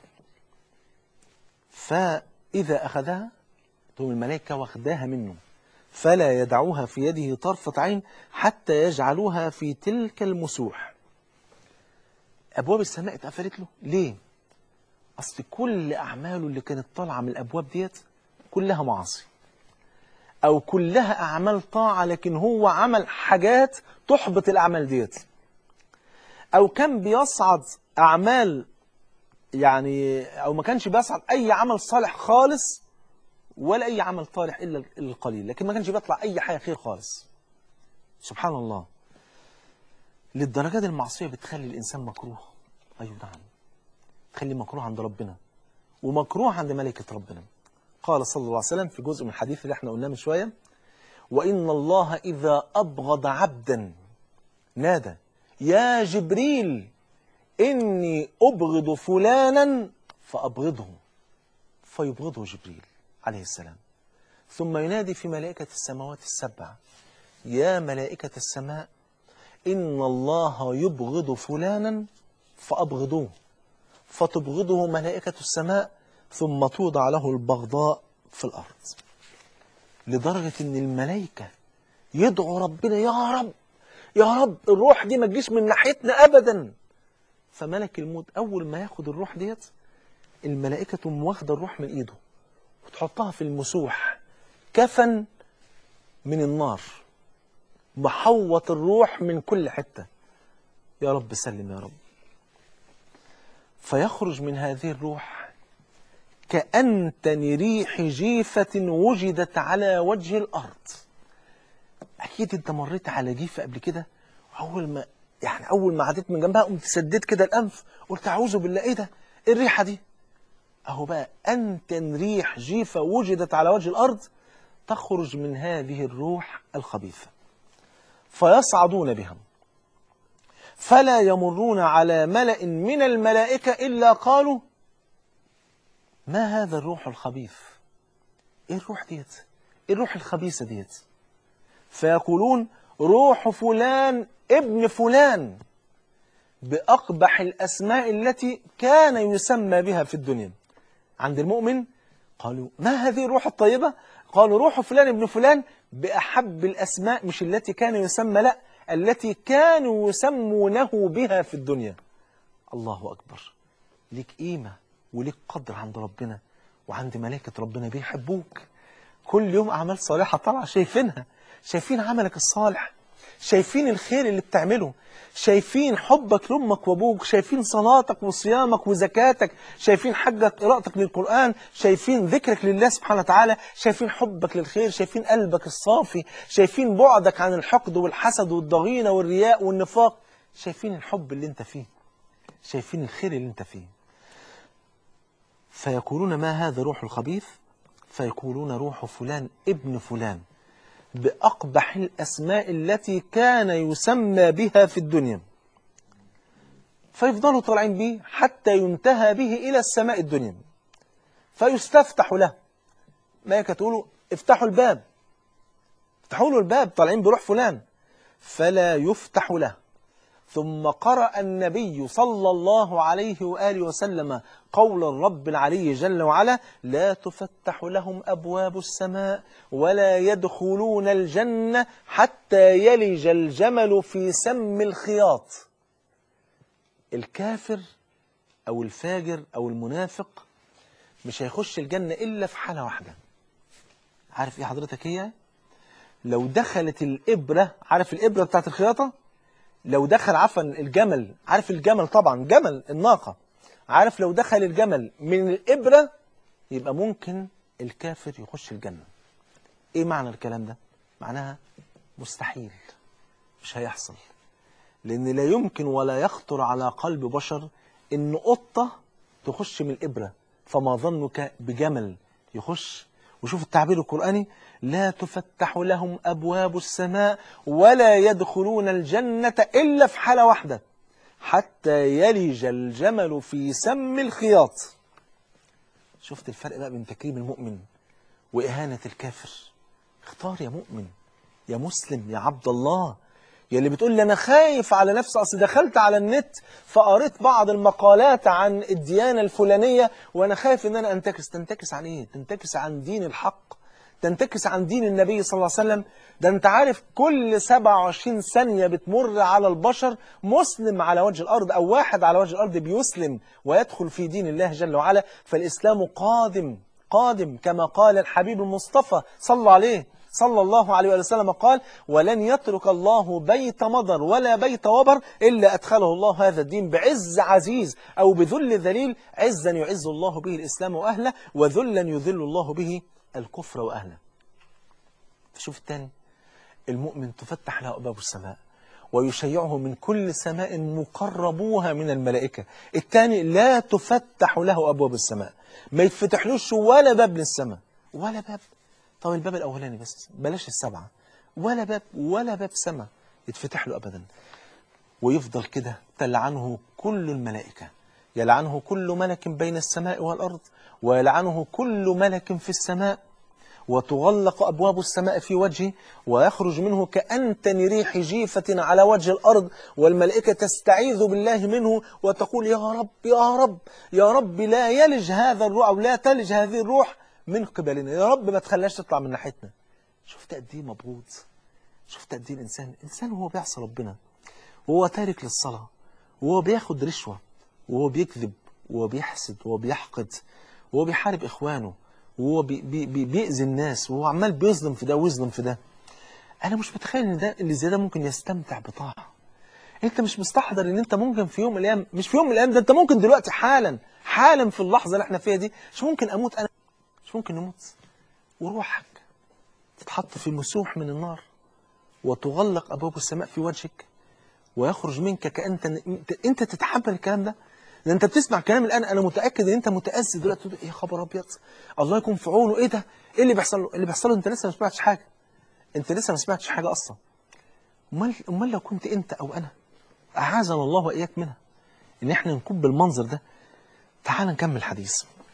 فإذا أخذها تقوم الملائكة واخداها منه، فلا يدعوها في يده طرفة عين حتى يجعلوها في تلك المسوح. أبواب السماء اتقفلت له ليه؟ أصل كل أعماله اللي كانت طالعة من الأبواب ديت كلها معاصي، أو كلها أعمال طاعة لكن هو عمل حاجات تحبط الأعمال ديت، أو كان بيصعد أعمال يعني، أو ما كانش بيصعد أي عمل صالح خالص ولا أي عمل طالح إلا القليل، لكن ما كانش بيطلع أي حاجة خير خالص. سبحان الله، للدرجات المعصية بتخلي الإنسان مكروه. أيوة نعم، تخلي مكروه عند ربنا ومكروه عند ملائكة ربنا. قال صلى الله عليه وسلم في جزء من الحديث اللي احنا قلناه من شوية: وإن الله إذا أبغض عبدا نادى يا جبريل إني أبغض فلانا فأبغضه، فيبغضه جبريل عليه السلام. ثم ينادي في ملائكة السماوات السبع: يا ملائكة السماء إن الله يبغض فلانا فأبغضوه، فتبغضه ملائكة السماء ثم توضع له البغضاء في الأرض. لدرجة إن الملائكة يدعوا ربنا يا رب، يا رب الروح دي ما تجيش من ناحيتنا أبدا. فملك الموت أول ما ياخد الروح ديت، الملائكة تقوم واخدة الروح من إيده وتحطها في المسوح، كفن من النار محوط الروح من كل حتة. يا رب سلم يا رب. فيخرج من هذه الروح كأنتن ريح جيفة وجدت على وجه الأرض. أكيد أنت مريت على جيفة قبل كده، أول ما عديت من جنبها قمت سديت كده الأنف، قلت أعوذ بالله، إيه ده؟ إيه الريحة دي؟ أهو بقى أنتن ريح جيفة وجدت على وجه الأرض تخرج من هذه الروح الخبيثة، فيصعدون بهم فلا يمرون على ملأ من الملائكة إلا قالوا ما هذا الروح الخبيث؟ إيه الروح ديت؟ إيه الروح الخبيثة ديت؟ فيقولون روح فلان ابن فلان، بأقبح الأسماء التي كان يسمى بها في الدنيا. عند المؤمن قالوا ما هذه الروح الطيبة؟ قالوا روح فلان ابن فلان بأحب الأسماء، مش التي كان يسمى، لا، التي كانوا يسمونه بها في الدنيا. الله أكبر، ليك قيمة وليك قدر عند ربنا وعند ملائكة ربنا، بيحبوك. كل يوم أعمال صالحة طالعة شايفينها، شايفين عملك الصالح، شايفين الخير اللي بتعمله، شايفين حبك لأمك وأبوك، شايفين صلاتك وصيامك وزكاتك، شايفين حجك قراءتك للقرآن، شايفين ذكرك لله سبحانه وتعالى، شايفين حبك للخير، شايفين قلبك الصافي، شايفين بعدك عن الحقد والحسد والضغينة والرياء والنفاق، شايفين الحب اللي انت فيه، شايفين الخير اللي انت فيه. فيقولون ما هذا روح الخبيث؟ فيقولون روح فلان ابن فلان، بأقبح الأسماء التي كان يسمى بها في الدنيا. فيفضلوا طالعين به حتى ينتهى به إلى السماء الدنيا، فيستفتح له. ملائكة تقولوا افتحوا الباب، افتحوا له الباب، طالعين بروح فلان، فلا يفتح له. ثم قرأ النبي صلى الله عليه وآله وسلم قول الرب العلي جل وعلا: لا تفتح لهم أبواب السماء ولا يدخلون الجنة حتى يلج الجمل في سم الخياط. الكافر أو الفاجر أو المنافق مش هيخش الجنة إلا في حالة واحدة. عارف إيه حضرتك هي؟ لو دخلت الإبرة، عارف الإبرة بتاعت الخياطة؟ لو دخل عفوا الجمل، عارف الجمل طبعا، جمل الناقة، عارف لو دخل الجمل من الإبرة يبقى ممكن الكافر يخش الجنة. إيه معنى الكلام ده؟ معناها مستحيل، مش هيحصل، لأن لا يمكن ولا يخطر على قلب بشر إن قطة تخش من الإبرة، فما ظنك بجمل يخش. وشوف التعبير القرآني: لا تفتح لهم أبواب السماء ولا يدخلون الجنة إلا في حالة واحدة، حتى يلج الجمل في سم الخياط. شفت الفرق بقى بين تكريم المؤمن وإهانة الكافر؟ اختار يا مؤمن، يا مسلم، يا عبد الله، يا اللي بتقول لي أنا خايف على نفسي، أصل دخلت على النت فقريت بعض المقالات عن الديانة الفلانية وأنا خايف إن أنا أنتكس. تنتكس عن إيه؟ تنتكس عن دين الحق، تنتكس عن دين النبي صلى الله عليه وسلم. ده أنت عارف كل 27 ثانية بتمر على البشر مسلم على وجه الأرض، أو واحد على وجه الأرض بيسلم ويدخل في دين الله جل وعلا. فالإسلام قادم قادم، كما قال الحبيب المصطفى صلى الله عليه وسلم قال: ولن يترك الله بيت مضر ولا بيت وبر إلا أدخله الله هذا الدين بعز عزيز أو بذل ذليل، عزا يعز الله به الإسلام وأهله، وذلا يذل الله به الكفر وأهله. شوف الثاني: المؤمن تفتح له أبواب السماء ويشيعه من كل سماء مقربوها من الملائكة. الثاني لا تفتح له أبواب السماء، ما يتفتحلوش ولا باب للسماء، ولا باب. طب الباب الأولاني بس، بلاش السبعة، ولا باب سماء يتفتح له أبدا. ويفضل كده تلعنه كل الملائكة، يلعنه كل ملك بين السماء والأرض، ويلعنه كل ملك في السماء، وتغلق أبواب السماء في وجهه، ويخرج منه كأنتن ريح جيفة على وجه الأرض، والملائكة تستعيذ بالله منه وتقول: يا رب يا رب يا رب لا يلج هذا الروح، أو لا تلج هذه الروح من قبلنا، يا رب ما تخليهاش تطلع من ناحيتنا. شفت قد ايه مبغوض، شفت قد ايه الإنسان وهو بيعصي ربنا، وهو تارك للصلاة، وهو بياخد رشوة، وهو بيكذب، وهو بيحسد، وهو بيحقد، وهو بيحارب إخوانه، وهو بيأذي الناس، وهو عمال بيظلم في ده ويظلم في ده. أنا مش متخيل إن ده اللي زي ده ممكن يستمتع بطاعة. أنت مش مستحضر إن أنت ممكن في يوم من الأيام، مش في يوم من الأيام، ده أنت ممكن دلوقتي حالا في اللحظة اللي احنا فيها دي، مش ممكن أموت أنا، مش ممكن نموت وروحك تتحط في مسوح من النار، وتغلق أبواب السماء في وجهك، ويخرج منك أنت تتحمل الكلام ده. ده أنت بتسمع كلام الآن، أنا متأكد إن أنت متأذي دلوقتي، تقول: إيه خبر أبيض، الله يكون في عونه، إيه ده، إيه اللي بيحصل له؟ اللي بيحصل له أنت لسه ما سمعتش حاجة، أنت لسه ما سمعتش حاجة أصلا. أمال لو كنت أنت أو أنا، أعاذنا الله وإياك منها، إن إحنا نكون بالمنظر ده. تعال نكمل حديث.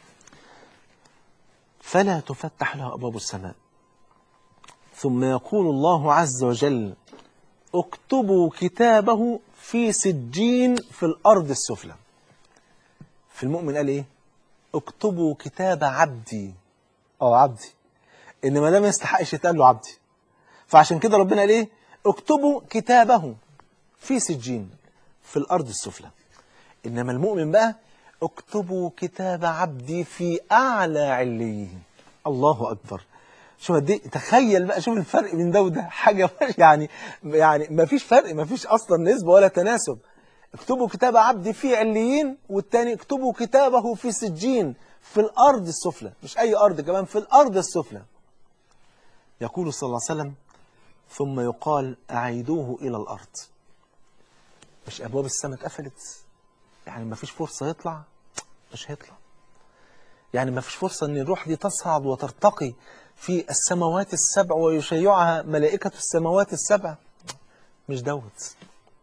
فلا تفتح له أبواب السماء، ثم يقول الله عز وجل: اكتبوا كتابه في سجين في الأرض السفلى. في المؤمن قال إيه؟ اكتبوا كتاب عبدي، عبدي، إنما ده ما يستحقش يتقال له عبدي، فعشان كده ربنا قال إيه؟ اكتبوا كتابه في سجين في الأرض السفلى. إنما المؤمن بقى: اكتبوا كتاب عبدي في أعلى عليين. الله أكبر. شوف قد ايه، تخيل بقى، شوف الفرق بين ده وده، حاجة يعني ما فيش فرق، ما فيش أصلا نسبة ولا تناسب. اكتبوا كتاب عبدي في عليين، والتاني اكتبوا كتابه في سجين في الأرض السفلى، مش أي أرض، كمان في الأرض السفلى. يقول صلى الله عليه وسلم: ثم يقال أعيدوه إلى الأرض. مش أبواب السماء اتقفلت؟ يعني ما فيش فرصة يطلع؟ مش هيطلع. يعني ما فيش فرصة أن الروح دي تصعد وترتقي في السماوات السبع ويشيعها ملائكة السماوات السبع؟ مش دوت.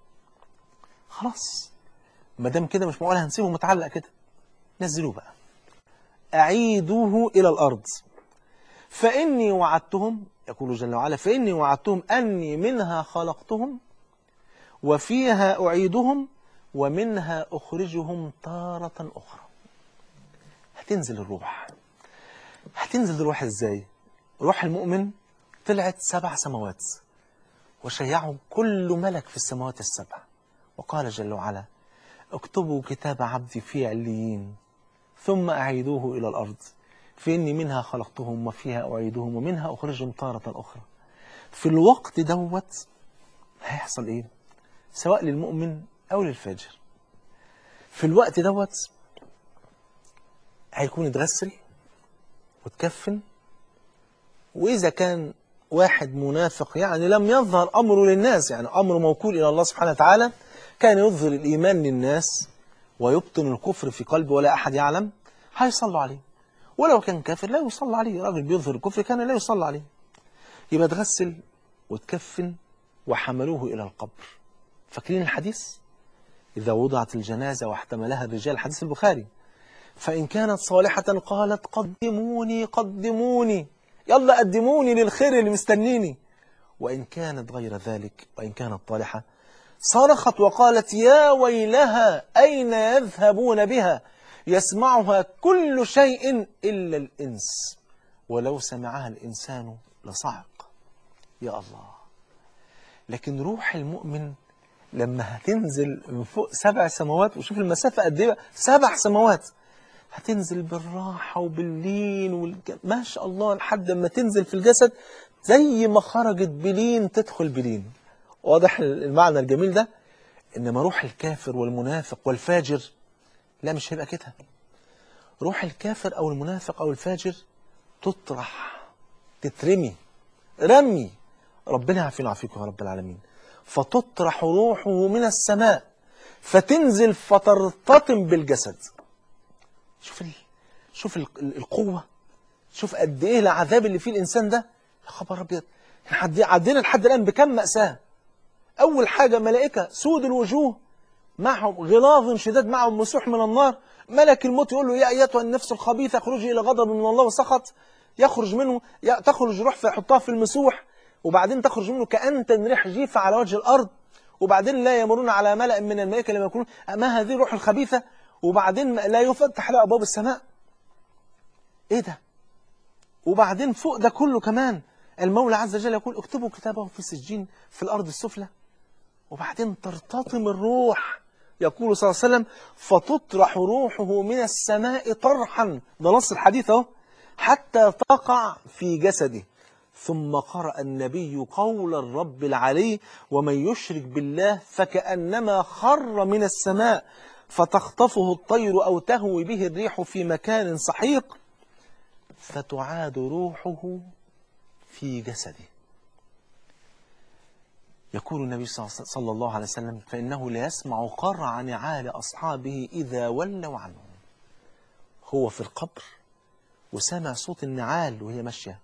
خلاص، ما دام كده مش معقول هنسيبه متعلق كده، نزلوه بقى. أعيدوه إلى الأرض فإني وعدتهم، يقول جل وعلا: فإني وعدتهم أني منها خلقتهم وفيها أعيدهم ومنها أخرجهم تارة أخرى. هتنزل الروح. هتنزل الروح إزاي؟ روح المؤمن طلعت 7 سماوات وشيعهم كل ملك في السماوات ال7. وقال جل وعلا: اكتبوا كتاب عبدي في عليين ثم أعيدوه إلى الأرض فإني منها خلقتهم وفيها أعيدهم ومنها أخرجهم تارة أخرى. في الوقت دوت هيحصل إيه؟ سواء للمؤمن أو للفاجر. في الوقت دوت هيكون اتغسل وتكفن، وإذا كان واحد منافق يعني لم يظهر أمره للناس، يعني أمره موكول إلى الله سبحانه وتعالى، كان يظهر الإيمان للناس ويبطن الكفر في قلبه ولا أحد يعلم، هيصلوا عليه. ولو كان كافر لا يصلى عليه، راجل بيظهر الكفر كان لا يصلى عليه. يبقى اتغسل وتكفن وحملوه إلى القبر. فاكرين الحديث؟ إذا وضعت الجنازة واحتملها الرجال، حديث البخاري، فإن كانت صالحة قالت: قدموني قدموني، يلا قدموني للخير اللي مستنيني. وإن كانت غير ذلك، وإن كانت طالحة، صرخت وقالت: يا ويلها أين يذهبون بها، يسمعها كل شيء إلا الإنس، ولو سمعها الإنسان لصعق. يا الله. لكن روح المؤمن لما هتنزل من فوق 7 سماوات، وشوف المسافة قد ايه، 7 سماوات، هتنزل بالراحة وباللين ما شاء الله، لحد ما تنزل في الجسد زي ما خرجت بلين تدخل بلين. واضح المعنى الجميل ده؟ إنما روح الكافر والمنافق والفاجر لا، مش هيبقى كده. روح الكافر أو المنافق أو الفاجر تطرح، تترمي رمي، ربنا يعافينا ويعافيكم يا رب العالمين. فتطرح روحه من السماء فتنزل فترتطم بالجسد. شوف القوة، شوف قد ايه العذاب اللي فيه الإنسان ده. يا خبر أبيض، عدينا لحد الآن بكم مأساة. أول حاجة ملائكة سود الوجوه معهم غلاظ شداد معهم مسوح من النار، ملك الموت يقول له: يا أيتها النفس الخبيثة اخرجي إلى غضب من الله وسخط. يخرج منه، تخرج روح فيحطها في المسوح، وبعدين تخرج منه كأنتن ريح جيفة على وجه الأرض، وبعدين لا يمرون على ملأ من الملائكة لما يقولون: ما هذه الروح الخبيثة، وبعدين لا يفتح له أبواب السماء. إيه ده؟ وبعدين فوق ده كله كمان المولى عز وجل يقول: اكتبوا كتابه في سجين في الأرض السفلى. وبعدين ترتطم الروح، يقول صلى الله عليه وسلم: فتطرح روحه من السماء طرحا، ده نص الحديث اهو، حتى تقع في جسده. ثم قرأ النبي قول الرب العلي: ومن يشرك بالله فكأنما خر من السماء فتخطفه الطير أو تهوي به الريح في مكان سحيق فتعاد روحه في جسده. يقول النبي صلى الله عليه وسلم: فإنه ليسمع قرع نعال أصحابه إذا ولوا عنه. هو في القبر وسامع صوت النعال وهي ماشية،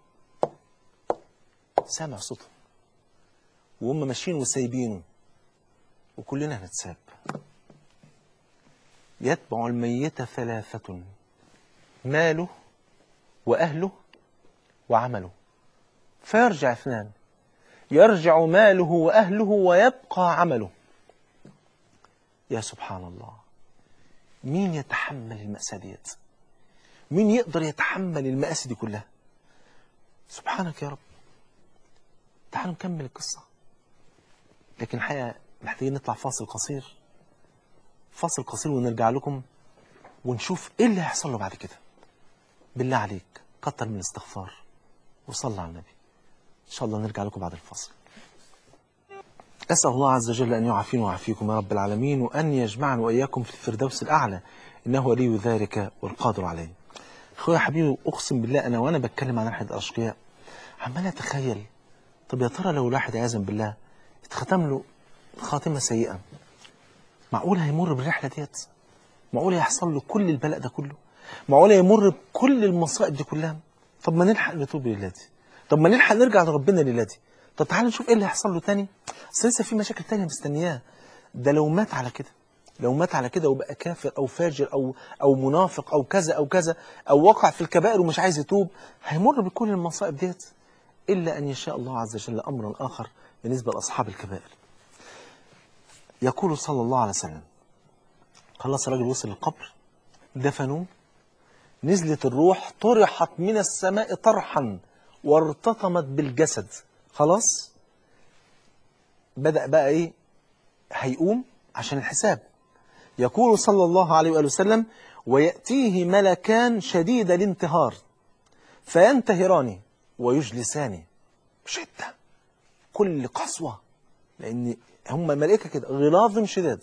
سامع صوته وهم ماشيين وسايبينه، وكلنا هنتساب. يتبع الميت 3: ماله وأهله وعمله، فيرجع 2: يرجع ماله وأهله ويبقى عمله. يا سبحان الله، مين يتحمل المأساة ديت؟ مين يقدر يتحمل المآسي دي كلها؟ سبحانك يا رب. تعالوا نكمل القصة، لكن الحقيقة محتاجين نطلع فاصل قصير، فاصل قصير، ونرجع لكم ونشوف ايه اللي هيحصل له بعد كده. بالله عليك كتر من الاستغفار وصلى على النبي. إن شاء الله نرجع لكم بعد الفصل. أسأل الله عز وجل أن يعافينا ويعافيكم يا رب العالمين، وأن يجمعنا وإياكم في الفردوس الأعلى، إنه ولي ذلك والقادر عليه. أخويا حبيبي، أقسم بالله أنا وأنا بتكلم عن أحد الأشقياء عمال أتخيل، طب يا ترى لو الواحد عياذا بالله اتختم له خاتمة سيئة، معقول هيمر بالرحلة ديت؟ معقول هيحصل له كل البلاء ده كله؟ معقول يمر بكل المصائب دي كلها؟ طب ما نلحق نتوب لله، طب ما نلحق نرجع لربنا لله. طب تعالى نشوف ايه اللي هيحصل له تاني. اصل لسه في مشاكل تانية مستنياه. ده لو مات على كده، لو مات على كده وبقى كافر او فاجر او منافق او كذا او كذا، او وقع في الكبائر ومش عايز يتوب، هيمر بكل المصائب ديت، الا ان يشاء الله عز وجل امرا اخر بالنسبه لاصحاب الكبائر. يقول صلى الله عليه وسلم، خلاص الراجل وصل القبر، دفنوه، نزلت الروح، طرحت من السماء طرحا وارتطمت بالجسد، خلاص بدأ بقى ايه، هيقوم عشان الحساب. يقول صلى الله عليه وآله وسلم: ويأتيه ملكان شديد الانتهار فينتهرانه ويجلسانه بشدة، كل قسوة، لأن هم ملائكة كده غلاظ شداد،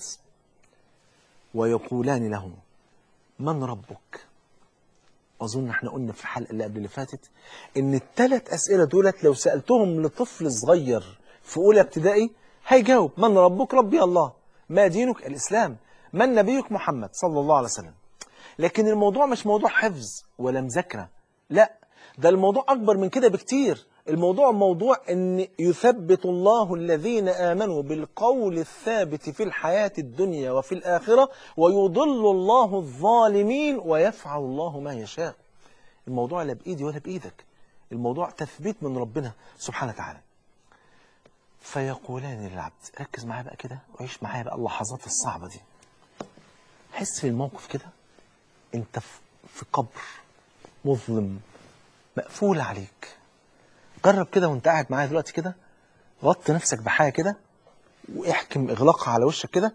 ويقولان له: من ربك؟ أظن احنا قلنا في الحلقة اللي قبل اللي فاتت إن الثلاث أسئلة دولت لو سألتهم لطفل صغير في أولى ابتدائي هيجاوب: من ربك؟ ربي الله. ما دينك؟ الإسلام. من نبيك؟ محمد صلى الله عليه وسلم. لكن الموضوع مش موضوع حفظ ولا مذاكرة، لا، ده الموضوع أكبر من كده بكتير. الموضوع موضوع أن يثبت الله الذين آمنوا بالقول الثابت في الحياة الدنيا وفي الآخرة، ويضل الله الظالمين ويفعل الله ما يشاء. الموضوع لا بإيدي ولا بإيدك، الموضوع تثبيت من ربنا سبحانه وتعالى. فيقولان للعبد، ركز معايا بقى كده وعيش معايا بقى اللحظات الصعبة دي. حس في الموقف كده، انت في قبر مظلم مقفول عليك. جرب كده وانت قاعد معايا دلوقتي كده، غطي نفسك بحاجة كده واحكم اغلاقها على وشك كده،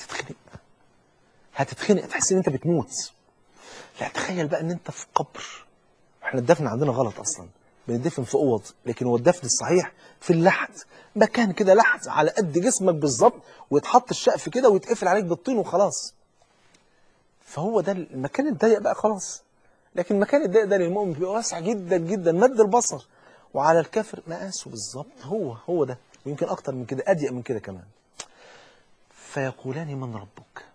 هتتخنق، تحس ان انت بتموت. لا، تخيل بقى ان انت في قبر. احنا الدفن عندنا غلط اصلا، بندفن في اوض، لكن هو الدفن الصحيح في اللحد، مكان كده لحد على قد جسمك بالظبط، ويتحط الشقف كده ويتقفل عليك بالطين وخلاص. فهو ده المكان الضيق بقى خلاص. لكن المكان الضيق ده للمؤمن بيبقى واسع جدا جدا مد البصر، وعلى الكافر مقاسه بالظبط هو ده، ويمكن اكتر من كده، اضيق من كده كمان. فيقولان: من ربك؟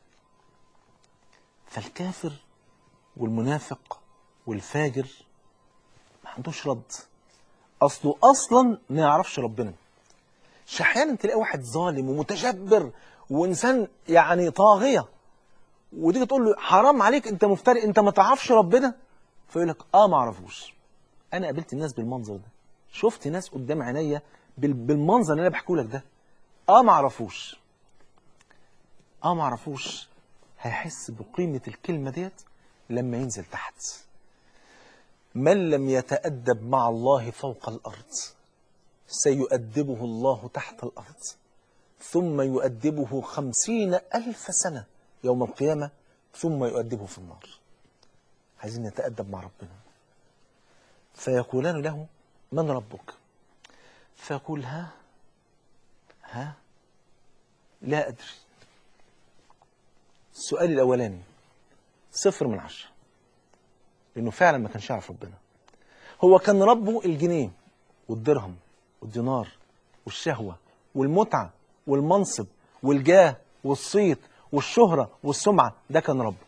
فالكافر والمنافق والفاجر ما عندوش رد، اصله اصلا ما يعرفش ربنا. احيانا تلاقي واحد ظالم ومتجبر وانسان يعني طاغيه، وتيجي تقول له: حرام عليك، انت مفتري، انت ما تعرفش ربنا، فيقول لك: ما اعرفوش. انا قابلت الناس بالمنظر ده، شفت ناس قدام عينيا بالمنظر اللي انا بحكيه لك ده. ما اعرفوش، ما اعرفوش. هيحس بقيمة الكلمة ديت لما ينزل تحت. من لم يتأدب مع الله فوق الأرض سيؤدبه الله تحت الأرض، ثم يؤدبه 50,000 سنة يوم القيامة، ثم يؤدبه في النار. عايزين نتأدب مع ربنا. فيقولان له: من ربك؟ فيقول: ها لا أدري. السؤال الأولاني 0 من 10، لأنه فعلا ما كانش يعرف ربنا. هو كان ربه الجنيه والدرهم والدينار والشهوة والمتعة والمنصب والجاه والصيت والشهرة والسمعة، ده كان ربه.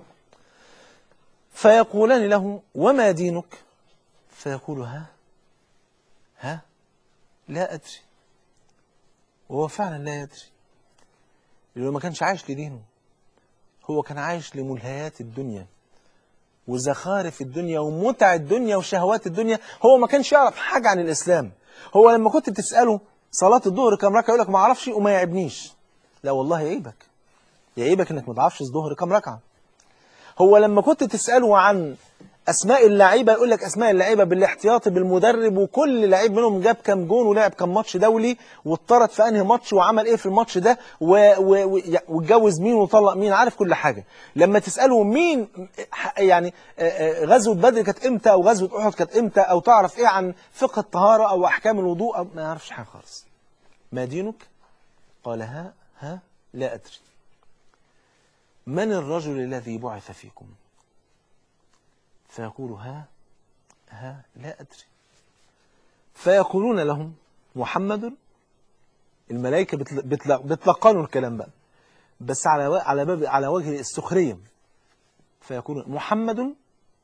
فيقولان له: وما دينك؟ فيقول: ها لا أدري. وهو فعلا لا يدري، لأنه ما كانش عايش لدينه، هو كان عايش لملهيات الدنيا وزخارف الدنيا ومتع الدنيا وشهوات الدنيا. هو ما كانش يعرف حاجة عن الإسلام. هو لما كنت تسأله صلاة الظهر كم ركعة يقول لك ما اعرفش وما يعيبنيش. لا والله يعيبك، يعيبك انك ما تعرفش الظهر كم ركعة. هو لما كنت تسأله عن اسماء اللعيبه، يقول لك اسماء اللعيبه بالاحتياطي بالمدرب، وكل لعيب منهم جاب كام جون ولعب كام ماتش دولي واتطرد في انهي ماتش وعمل ايه في الماتش ده واتجوز مين وطلق مين، عارف كل حاجه. لما تساله مين يعني غزوه بدر كانت امتى او غزوه احد كانت امتى، او تعرف ايه عن فقه الطهاره او احكام الوضوء، أو ما يعرفش حاجه خالص. ما دينك؟ قال ها لا ادري. من الرجل الذي بعث فيكم؟ فيقول ها لا أدري. فيقولون لهم محمد. الملائكة بتلقنوا الكلام بقى، بس على وجه السخرية. فيقول محمد،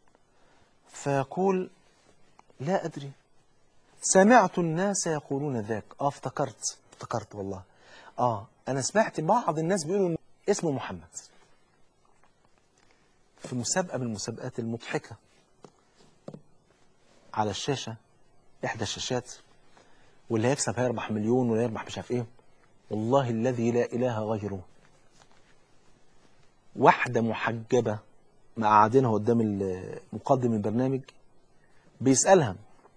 فيقول لا أدري. سمعت الناس يقولون ذاك. افتكرت والله. أنا سمعت بعض الناس بيقولوا اسمه محمد في مسابقة من المسابقات المضحكة على الشاشة، إحدى الشاشات، واللي هيكسب هيربح مليون واللي هيربح مش عارف إيه. والله الذي لا إله غيره، واحدة محجبة مقعدينها قدام مقدم البرنامج، بيسألها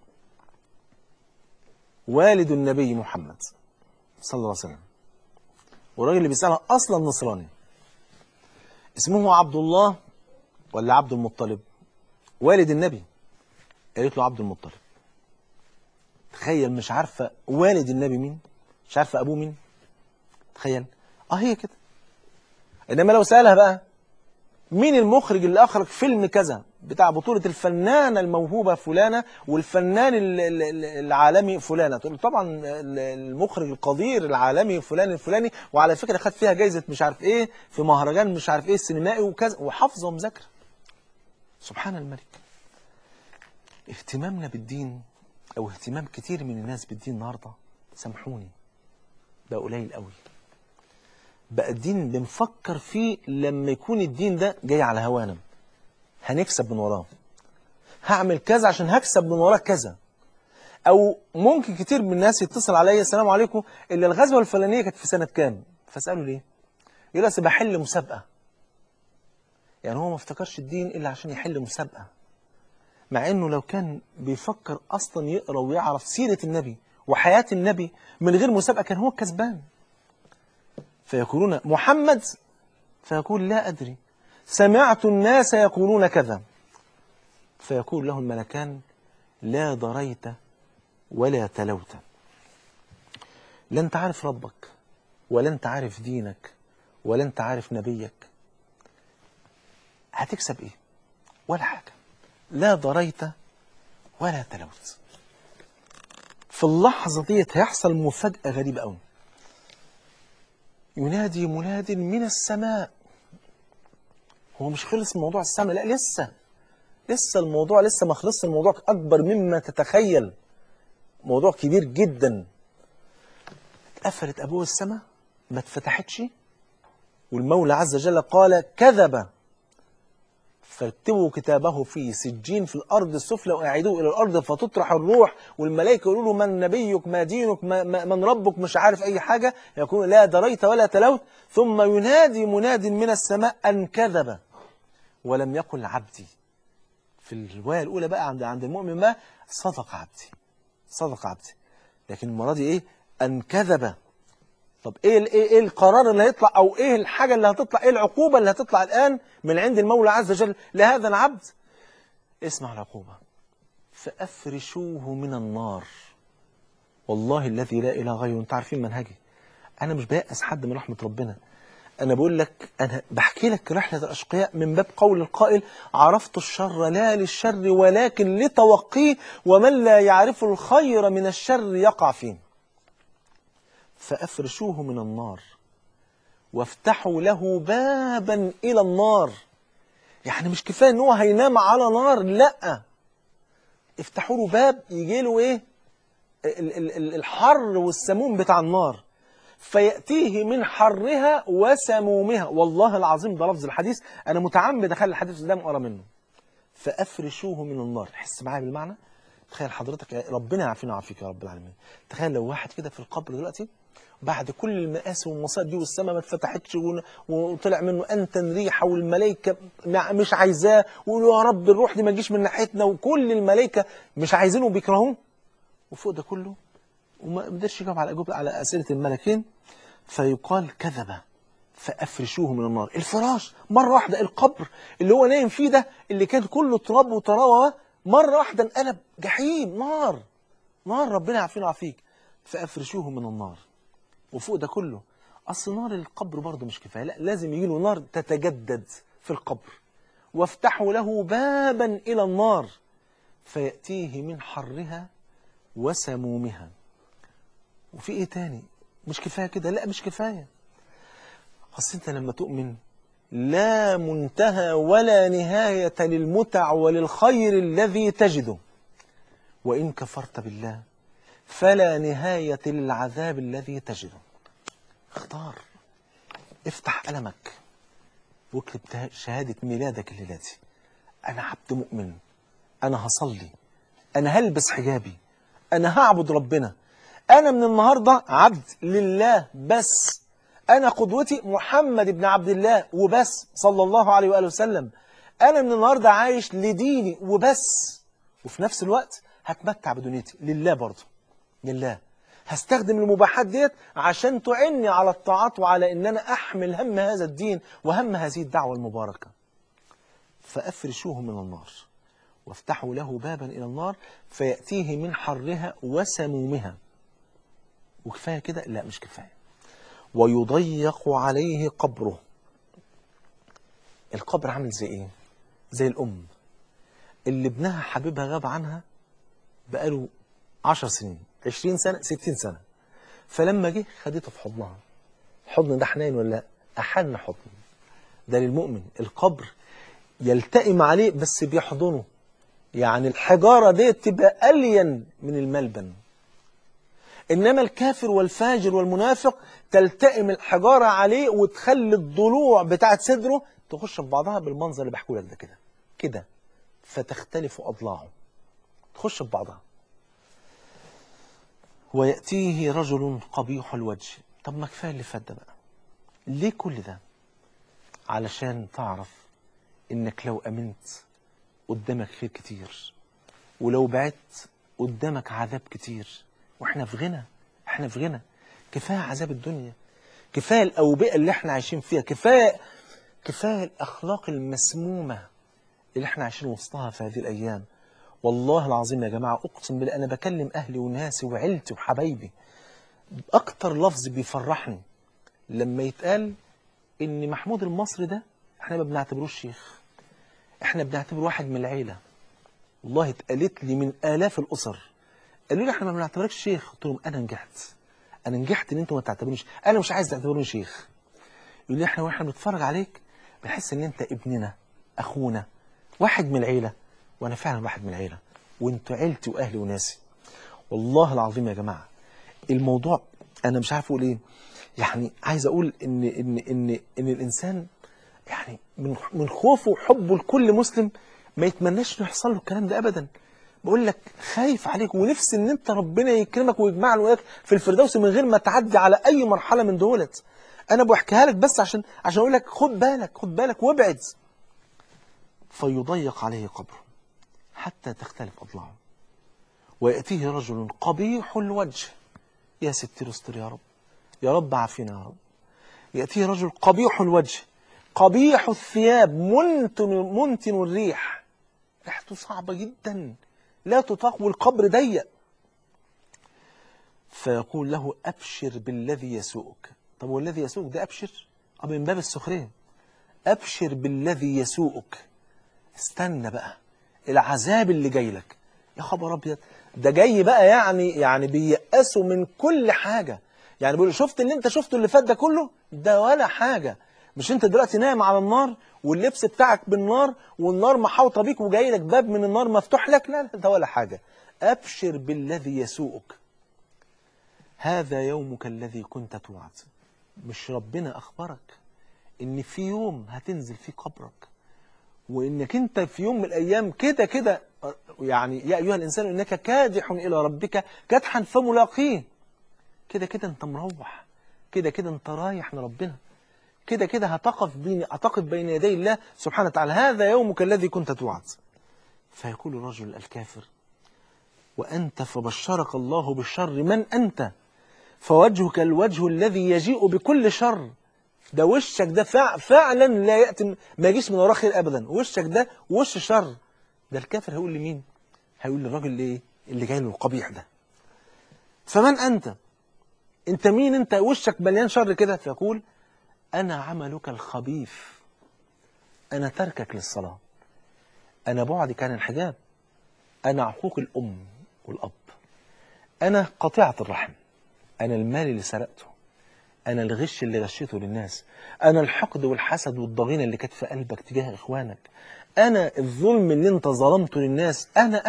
والد النبي محمد صلى الله عليه وسلم، والراجل اللي بيسألها أصلا نصراني، اسمه عبد الله ولا عبد المطلب؟ والد النبي. قالت له عبد المطلب. تخيل، مش عارفة والد النبي مين، مش عارفة أبوه مين. تخيل. هي كده. إنما لو سألها بقى مين المخرج اللي أخرج فيلم كذا بتاع بطولة الفنانة الموهوبة فلانة والفنان العالمي فلانة، تقول طبعا المخرج القدير العالمي فلان الفلاني، وعلى فكرة خد فيها جايزة مش عارف إيه في مهرجان مش عارف إيه السينمائي وكذا، وحافظة ومذاكرة. سبحان الملك. اهتمامنا بالدين أو اهتمام كتير من الناس بالدين النهاردة، سامحوني، بقى قليل قوي. بقى الدين بنفكر فيه لما يكون الدين ده جاي على هوانا، هنكسب من وراه، هعمل كذا عشان هكسب من وراه كذا. او ممكن كتير من الناس يتصل عليا السلام عليكم، اللي الغزوه الفلانيه كانت في سنه كام؟ فاساله ليه؟ يقول لي بحل مسابقه. يعني هو ما افتكرش الدين الا عشان يحل مسابقه، مع انه لو كان بيفكر اصلا يقرا ويعرف سيره النبي وحياه النبي من غير مسابقه كان هو الكسبان. فيقولون محمد، فيقول لا أدري. سمعت الناس يقولون كذا. فيقول له الملكان لا ضريت ولا تلوت. لا أنت عارف ربك ولا أنت عارف دينك ولا أنت عارف نبيك، هتكسب إيه؟ ولا حاجة. لا ضريت ولا تلوت. في اللحظة ديت هيحصل مفاجأة غريبة قوي. ينادي مناد من السماء. هو مش خلص موضوع السماء، لا لسه الموضوع لسه ما خلصش. الموضوع أكبر مما تتخيل، موضوع كبير جدا. اتقفلت أبواب السماء، ما اتفتحتش، والمولى عز وجل قال كذب فاكتبوا كتابه في سجين في الأرض السفلى وأعيدوه إلى الأرض فتطرح الروح. والملائكة يقولوا له من نبيك ما دينك من ربك، مش عارف أي حاجة. يقول لا دريت ولا تلوت. ثم ينادي مناد من السماء أن كذب ولم يقل عبدي. في الرواية الأولى بقى عند المؤمن ما صدق عبدي، لكن المرة دي إيه؟ أن كذب. طب إيه القرار اللي هيطلع، أو إيه الحاجة اللي هتطلع، إيه العقوبة اللي هتطلع الآن من عند المولى عز وجل لهذا العبد؟ اسمع العقوبة. فأفرشوه من النار. والله الذي لا إله غيره. أنت عارفين منهجي، أنا مش بيأس حد من رحمة ربنا. أنا بقول لك، أنا بحكي لك رحلة الأشقياء من باب قول القائل عرفت الشر لا للشر ولكن لتوقيه، ومن لا يعرف الخير من الشر يقع فيه. فأفرشوه من النار وافتحوا له بابا إلى النار. يعني مش كفاية ان هو هينام على نار، لا، افتحوا له باب يجي له ايه؟ الحر والسموم بتاع النار، فيأتيه من حرها وسمومها. والله العظيم ده لفظ الحديث، انا متعمد اخلي الحديث قدام اقرا منه. فأفرشوه من النار. حس معايا بالمعنى. تخيل حضرتك، ربنا يعافينا ويعافيك يا رب العالمين. تخيل لو واحد كده في القبر دلوقتي بعد كل المآسي والمصائب دي، والسماء ما اتفتحتش وطلع منه أنتن ريحة، والملائكة مش عايزاه، ويقولوا يا رب الروح دي ما تجيش من ناحيتنا، وكل الملائكة مش عايزينه وبيكرهوه، وفوق ده كله وما قدرش يجاوب على أسئلة الملكين، فيقال كذب فأفرشوه من النار. الفراش مرة واحدة، القبر اللي هو نايم فيه ده اللي كان كله تراب وطراوة، مرة واحدة انقلب جحيم، نار، نار، ربنا يعافينا ويعافيك. فأفرشوه من النار. وفوق ده كله أصل نار القبر برضه مش كفاية، لا لازم يجي له نار تتجدد في القبر. وافتحوا له بابا إلى النار فيأتيه من حرها وسمومها. وفي إيه تاني؟ مش كفاية كده، لا مش كفاية. أصل أنت لما تؤمن لا منتهى ولا نهاية للمتع وللخير الذي تجده، وإن كفرت بالله فلا نهاية للعذاب الذي تجده. اختار، افتح قلمك واكتب شهادة ميلادك الليلة دي: أنا عبد مؤمن، أنا هصلي، أنا هلبس حجابي، أنا هعبد ربنا، أنا من النهاردة عبد لله بس، أنا قدوتي محمد بن عبد الله وبس صلى الله عليه وآله وسلم، أنا من النهاردة عايش لديني وبس. وفي نفس الوقت هتمتع بدنيتي لله برضه، لله. هستخدم المباحات ديت عشان تعني على الطاعات وعلى ان انا احمل هم هذا الدين وهم هذه الدعوة المباركة. فافرشوه من النار وافتحوا له بابا الى النار فيأتيه من حرها وسمومها. وكفاية كده؟ لا مش كفاية. ويضيق عليه قبره. القبر عامل زي ايه؟ زي الام اللي ابنها حبيبها غاب عنها بقاله 10 سنين، 20 سنة، 60 سنة، فلما جه خدته في حضنها. حضن ده حنين ولا؟ أحن حضن. ده للمؤمن. القبر يلتئم عليه بس بيحضنه، يعني الحجارة دي تبقى ألين من الملبن. إنما الكافر والفاجر والمنافق تلتئم الحجارة عليه وتخلي الضلوع بتاعت صدره تخش في بعضها بالمنظر اللي بحكوا لك ده كده كده، فتختلف أضلاعه تخش في بعضها. ويأتيه رجل قبيح الوجه. طب ما كفاية اللي فات ده بقى، ليه كل ده؟ علشان تعرف إنك لو أمنت قدامك خير كتير، ولو بعدت قدامك عذاب كتير. وإحنا في غنى، إحنا في غنى. كفاية عذاب الدنيا، كفاية الأوبئة اللي إحنا عايشين فيها، كفاية الأخلاق المسمومة اللي إحنا عايشين وسطها في هذه الأيام. والله العظيم يا جماعة أقسم بالله أنا بكلم أهلي وناسي وعيلتي وحبايبي، أكتر لفظ بيفرحني لما يتقال إن محمود المصري ده إحنا ما بنعتبروش شيخ، إحنا بنعتبره واحد من العيلة. والله اتقالت لي من آلاف الأسر، قالوا لي إحنا ما بنعتبركش شيخ. قلت لهم أنا نجحت إن أنتوا ما تعتبرونيش، أنا مش عايز تعتبروني شيخ. يقول لي إحنا وإحنا بنتفرج عليك بنحس إن أنت ابننا، أخونا، واحد من العيلة. وأنا فعلا واحد من العيلة، وأنتوا عيلتي وأهلي وناسي. والله العظيم يا جماعة الموضوع أنا مش عارف أقول إيه. يعني عايز أقول إن الإنسان يعني من خوفه وحبه لكل مسلم ما يتمناش إنه يحصل له الكلام ده أبدا. بقول لك خايف عليك ونفسي إن أنت ربنا يكرمك ويجمعنا وياك في الفردوس من غير ما تعدي على أي مرحلة من دولت. أنا بحكيها لك بس عشان أقول لك خد بالك، خد بالك وابعد. فيضيق عليه قبره حتى تختلف أضلاعه. ويأتيه رجل قبيح الوجه. يا ستر استر يا رب، يا رب عافينا يا رب. يأتيه رجل قبيح الوجه قبيح الثياب منتن الريح، ريحته صعبة جدا لا تطاق والقبر ضيق. فيقول له أبشر بالذي يسوءك. طب والذي يسوءك ده أبشر؟ من باب السخرية. أبشر بالذي يسوءك، استنى بقى العذاب اللي جاي لك. يا خبر أبيض، ده جاي بقى يعني بييأسوا من كل حاجة. يعني بيقول شفت اللي انت شفته اللي فات ده كله ده ولا حاجة. مش انت دلوقتي نايم على النار واللبس بتاعك بالنار والنار محاوطة بيك وجاي لك باب من النار مفتوح لك؟ لا ده ولا حاجة. أبشر بالذي يسوءك، هذا يومك الذي كنت توعد. مش ربنا أخبرك إن في يوم هتنزل فيه قبرك، وإنك أنت في يوم من الأيام كده كده يعني يا أيها الإنسان إنك كادح إلى ربك كدحا فملاقيه. كده كده أنت مروح، كده كده أنت رايح لربنا، كده كده هتقف بين يدي الله سبحانه وتعالى. هذا يومك الذي كنت توعد. فيقول الرجل الكافر: وأنت فبشرك الله بالشر، من أنت؟ فوجهك الوجه الذي يجيء بكل شر. ده وشك ده فعلا لا يأتي، ما يجيش من وراه خير أبدا، وشك ده وش شر. ده الكافر هيقول لمين؟ هيقول للراجل اللي جاي له القبيح ده. فمن أنت؟ أنت مين؟ أنت وشك مليان شر كده. فيقول: أنا عملك الخبيث، أنا تركك للصلاة، أنا بعدك عن الحجاب، أنا عقوق الأم والأب، أنا قطيعة الرحم، أنا المال اللي سرقته، أنا الغش اللي غشيته للناس، أنا الحقد والحسد والضغينة اللي كانت في قلبك تجاه إخوانك، أنا الظلم اللي أنت ظلمته للناس،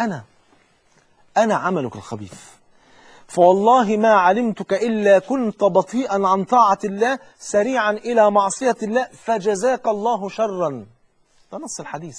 أنا عملك الخبيث. فوالله ما علمتك إلا كنت بطيئا عن طاعة الله سريعا إلى معصية الله فجزاك الله شرا. ده نص الحديث.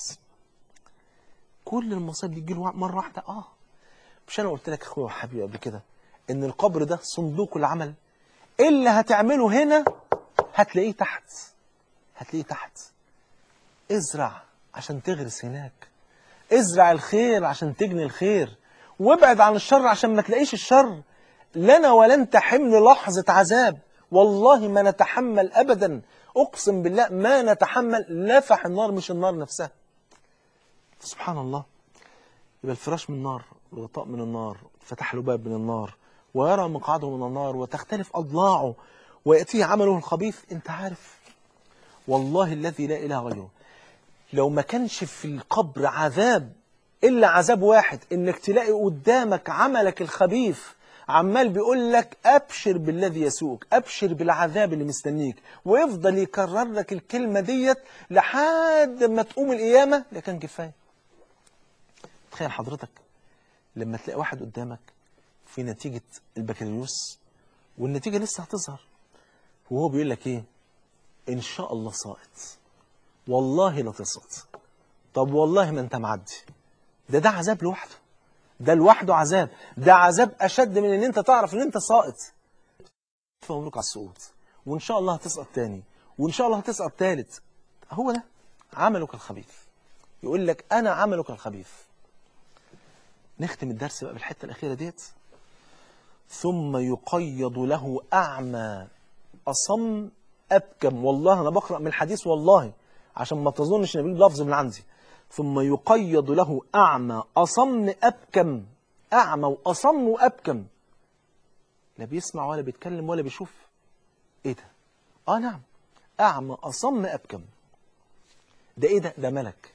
كل المصائب دي تجيله مرة واحدة. مش أنا قلت لك أخويا وحبيبي قبل كده إن القبر ده صندوق العمل، اللي هتعمله هنا هتلاقيه تحت، هتلاقيه تحت. ازرع عشان تغرس هناك، ازرع الخير عشان تجني الخير، وابعد عن الشر عشان ما تلاقيش الشر. لنا ولن تحمل لحظة عذاب، والله ما نتحمل أبدا، أقسم بالله ما نتحمل لفح النار، مش النار نفسها. سبحان الله. يبقى الفراش من النار، الغطاء من النار، فتح له باب من النار، ويرى مقعده من النار، وتختلف أضلاعه، ويأتيه عمله الخبيث. أنت عارف والله الذي لا إله غيره، لو ما كانش في القبر عذاب إلا عذاب واحد، إنك تلاقي قدامك عملك الخبيث عمال بيقول لك أبشر بالذي يسوءك، أبشر بالعذاب اللي مستنيك، ويفضل يكرر لك الكلمة ديت لحد ما تقوم القيامة، لكن كفاية. تخيل حضرتك لما تلاقي واحد قدامك في نتيجة البكالوريوس والنتيجة لسه هتظهر، وهو بيقول لك إيه؟ إن شاء الله ساقط، والله لا تسقط، طب والله ما أنت معدي. ده عذاب لوحده، ده لوحده عذاب، ده عذاب أشد من إن أنت تعرف إن أنت ساقط. فمبروك على السقوط، وإن شاء الله هتسقط تاني، وإن شاء الله هتسقط تالت. هو ده عملك الخبيث، يقول لك أنا عملك الخبيث. نختم الدرس بقى بالحتة الأخيرة ديت. ثم يقيض له أعمى أصم أبكم. والله أنا بقرأ من الحديث والله عشان ما تظنش إن بيجيب لفظ من عندي. ثم يقيض له أعمى أصم أبكم. أعمى وأصم وأبكم، لا بيسمع ولا بيتكلم ولا بيشوف. إيه ده؟ نعم، أعمى أصم أبكم. ده إيه ده؟ ده ملك،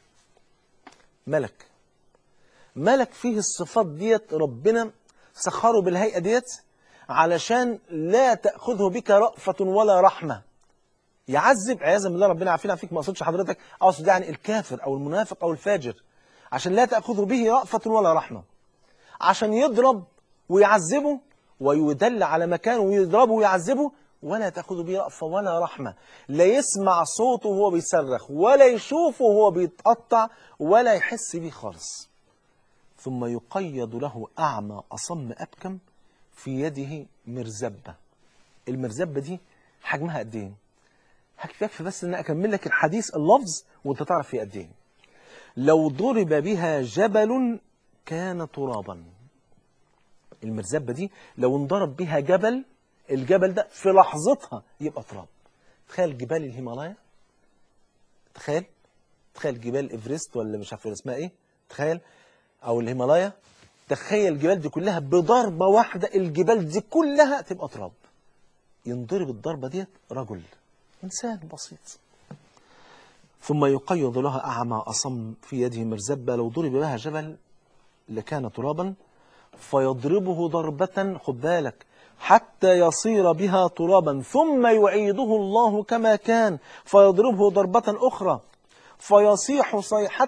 ملك فيه الصفات ديت، ربنا سخره بالهيئة ديت علشان لا تأخذه بك رأفة ولا رحمة. يعذب عياذا بالله، ربنا عافينا فيك، ما اقصدش حضرتك، اقصد يعني الكافر او المنافق او الفاجر، عشان لا تأخذه به رأفة ولا رحمة، عشان يضرب ويعذبه ويدل على مكانه ويضربه ويعذبه، ولا تأخذه به رأفة ولا رحمة. لا يسمع صوته وهو بيصرخ، ولا يشوفه وهو بيتقطع، ولا يحس بيه خالص. ثم يقيض له أعمى أصم أبكم في يده مرزبة. المرزبة دي حجمها قد ايه؟ هكفيك بس ان اكمل لك الحديث اللفظ وانت تعرف هي قد ايه. لو ضرب بها جبل كان ترابا. المرزبة دي لو انضرب بها جبل، الجبل ده في لحظتها يبقى تراب. تخيل جبال الهيمالايا، تخيل جبال إيفرست ولا مش عارف اسمها ايه، تخيل، او الهيمالايا، تخيل الجبال دي كلها بضربة واحدة الجبال دي كلها تبقى تراب. ينضرب الضربة ديت رجل، إنسان بسيط. ثم يقيض لها أعمى أصم في يده مرزبة لو ضرب بها جبل لكان ترابا، فيضربه ضربة، خد بالك، حتى يصير بها ترابا، ثم يعيده الله كما كان فيضربه ضربة أخرى، فيصيح صيحة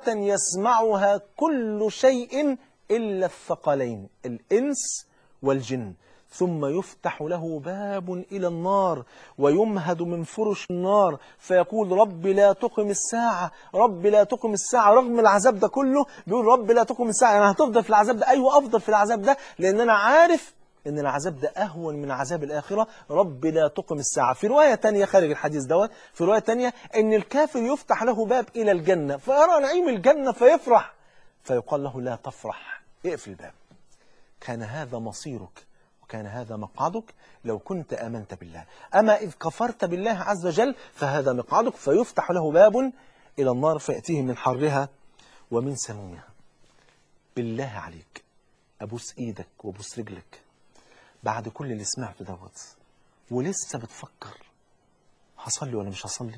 يسمعها كل شيء إلا الثقلين، الإنس والجن، ثم يفتح له باب إلى النار ويمهد من فرش النار فيقول رب لا تقم الساعة، رب لا تقم الساعة. رغم العذاب ده كله بيقول رب لا تقم الساعة. يعني هتفضل في العذاب ده؟ أيوة أفضل في العذاب ده، لأن أنا عارف إن العذاب ده أهون من عذاب الآخرة. رب لا تقم الساعة. في رواية تانية خارج الحديث دوت، في رواية تانية إن الكافر يفتح له باب إلى الجنة فيرى نعيم الجنة فيفرح، فيقال له لا تفرح، اقفل الباب، كان هذا مصيرك وكان هذا مقعدك لو كنت آمنت بالله. أما إذ كفرت بالله عز وجل فهذا مقعدك. فيفتح له باب إلى النار فيأتيه من حرها ومن سمومها. بالله عليك أبوس إيدك وأبوس رجلك بعد كل اللي سمعته دوت ولسه بتفكر هصلي ولا مش هصلي؟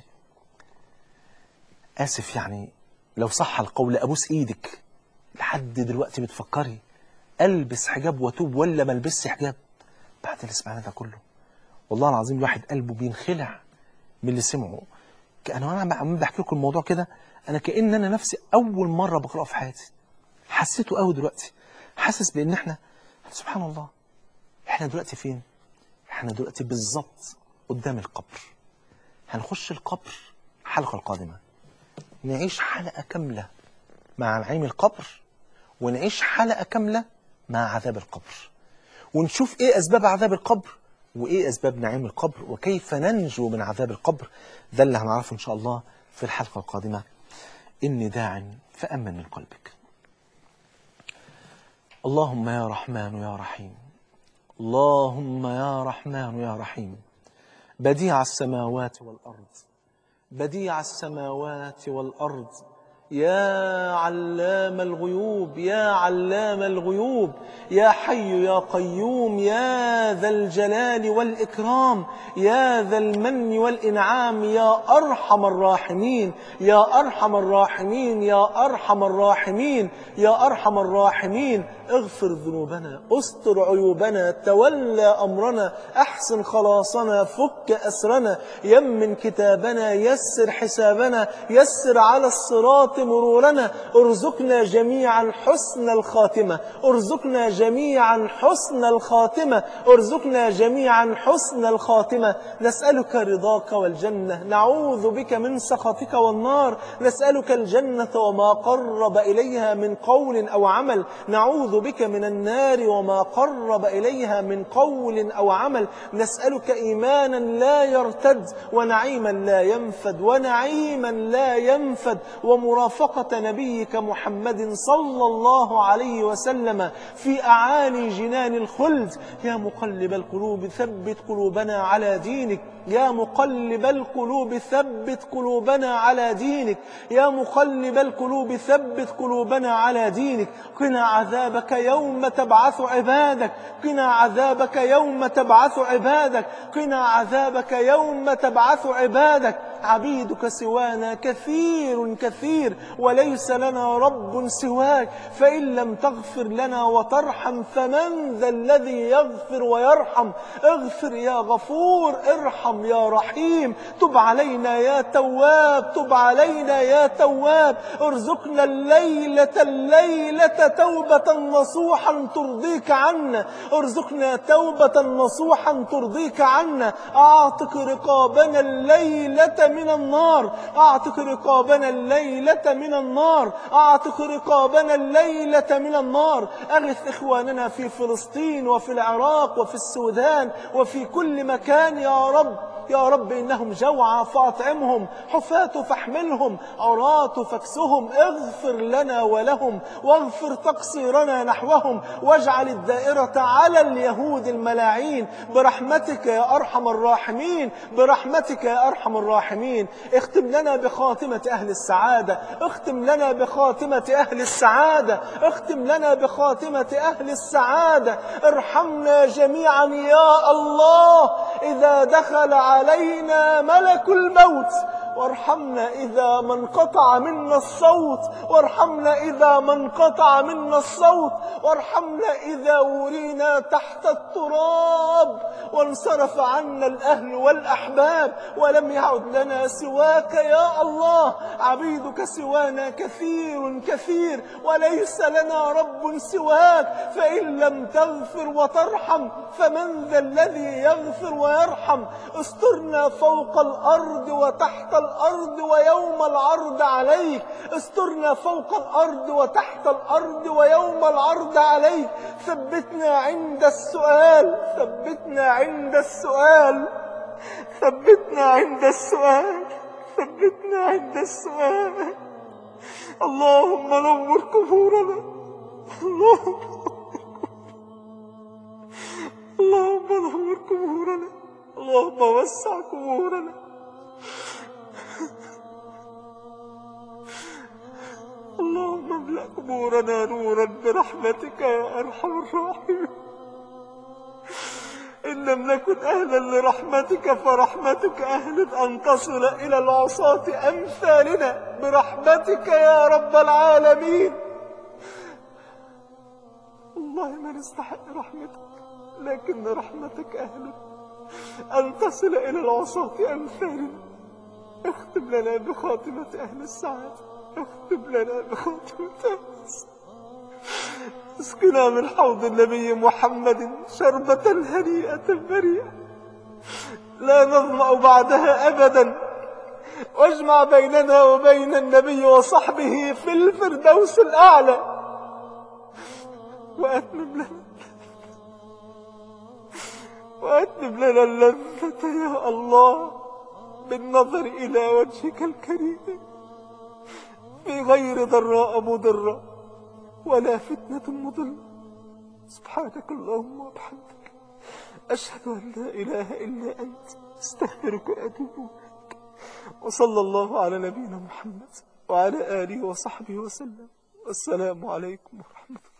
آسف يعني لو صح القول، أبوس إيدك لحد دلوقتي بتفكري ألبس حجاب وأتوب ولا ما ألبسش حجاب بعد اللي سمعنا ده كله. والله العظيم الواحد قلبه بينخلع من اللي سمعه. أنا عم بحكي لكم الموضوع كده، أنا كأن أنا نفسي أول مرة بقرأه في حياتي. حسيته قوي دلوقتي، حاسس بأن إحنا سبحان الله إحنا دلوقتي فين؟ إحنا دلوقتي بالظبط قدام القبر. هنخش القبر الحلقة القادمة نعيش حلقة كاملة مع نعيم القبر، ونعيش حلقة كاملة مع عذاب القبر، ونشوف إيه أسباب عذاب القبر وإيه أسباب نعيم القبر وكيف ننجو من عذاب القبر. ده اللي هنعرفه إن شاء الله في الحلقة القادمة. إني داع فأمن من قلبك. اللهم يا رحمن يا رحيم، اللهم يا رحمن يا رحيم، بديع السماوات والأرض، بديع السماوات والأرض، يا علام الغيوب، يا علام الغيوب، يا حي يا قيوم، يا ذا الجلال والإكرام، يا ذا المن والإنعام، يا أرحم الراحمين، يا أرحم الراحمين، يا أرحم الراحمين، يا أرحم الراحمين. اغفر ذنوبنا، استر عيوبنا، تولى أمرنا، أحسن خلاصنا، فك أسرنا، يمن كتابنا، يسر حسابنا، يسر على الصراط مرورنا، ارزقنا جميعا حسن الخاتمة، ارزقنا جميعا حسن الخاتمة، ارزقنا جميعا حسن الخاتمة. نسألك رضاك والجنة، نعوذ بك من سخطك والنار، نسألك الجنة وما قرب إليها من قول أو عمل، نعوذ بك من النار وما قرب إليها من قول أو عمل، نسألك إيمانا لا يرتد ونعيما لا ينفد، ونعيما لا ينفد، ومرافقة نبيك محمد صلى الله عليه وسلم في أعالي جنان الخلد. يا مقلب القلوب ثبت قلوبنا على دينك، يا مقلب القلوب ثبت قلوبنا على دينك، يا مقلب القلوب ثبت قلوبنا على دينك. قنا عذابك يوم تبعث عبادك، قنا عذابك يوم تبعث عبادك، قنا عذابك يوم تبعث عبادك. عبيدك سوانا كثير كثير وليس لنا رب سواك، فإن لم تغفر لنا وترحم فمن ذا الذي يغفر ويرحم؟ اغفر يا غفور، ارحم يا رحيم، تب علينا يا تواب، تب علينا يا تواب. ارزقنا الليلة توبة نصوحا ترضيك عنا، ارزقنا توبة نصوحا ترضيك عنا. اعتق رقابنا الليلة من النار، اعتق رقابنا الليلة من النار، اعتق رقابنا الليلة من النار. اغث اخواننا في فلسطين وفي العراق وفي السودان وفي كل مكان يا رب، يا رب إنهم جوعى فأطعمهم، حفاة فاحملهم، عراة فاكسهم. اغفر لنا ولهم واغفر تقصيرنا نحوهم، واجعل الدائرة على اليهود الملاعين برحمتك يا أرحم الراحمين، برحمتك يا أرحم الراحمين. اختم لنا بخاتمة أهل السعادة، اختم لنا بخاتمة أهل السعادة، اختم لنا بخاتمة أهل السعادة. ارحمنا جميعا يا الله إذا دخل علينا ملك الموت وارحمنا إذا ما انقطع منا الصوت، وارحمنا إذا ما انقطع منا الصوت، وارحمنا إذا ورينا تحت التراب وانصرف عنا الأهل والأحباب ولم يعد لنا سواك يا الله. عبيدك سوانا كثير كثير وليس لنا رب سواك، فإن لم تغفر وترحم فمن ذا الذي يغفر ويرحم؟ استرنا فوق الأرض وتحت الأرض ويوم العرض عليك، استرنا فوق الأرض وتحت الأرض ويوم العرض عليك. ثبتنا عند السؤال، ثبتنا عند السؤال، ثبتنا عند السؤال، ثبتنا عند السؤال. اللهم نور قبورنا، اللهم نور قبورنا، اللهم وسع قبورنا. اللهم املأ قبورنا نورا برحمتك يا أرحم الراحمين. إن لم نكن أهلا لرحمتك فرحمتك أهل أن تصل إلى العصاة أمثالنا برحمتك يا رب العالمين. والله ما نستحق رحمتك، لكن رحمتك أهل أن تصل إلى العصاة أمثالنا. اختم لنا بخاتمة أهل السعادة، اختم لنا بخاتمة أهل السعادة. اسقنا من حوض النبي محمد شربة هنيئة مريئة لا نظمأ بعدها أبدا، واجمع بيننا وبين النبي وصحبه في الفردوس الأعلى، وأتمم لنا اللذة يا الله بالنظر إلى وجهك الكريم في غير ضراء مضرة ولا فتنة مضلة. سبحانك اللهم وبحمدك، أشهد أن لا إله إلا أنت، استغفرك وأتوب إليك. وصلى الله على نبينا محمد وعلى آله وصحبه وسلم. والسلام عليكم ورحمة الله.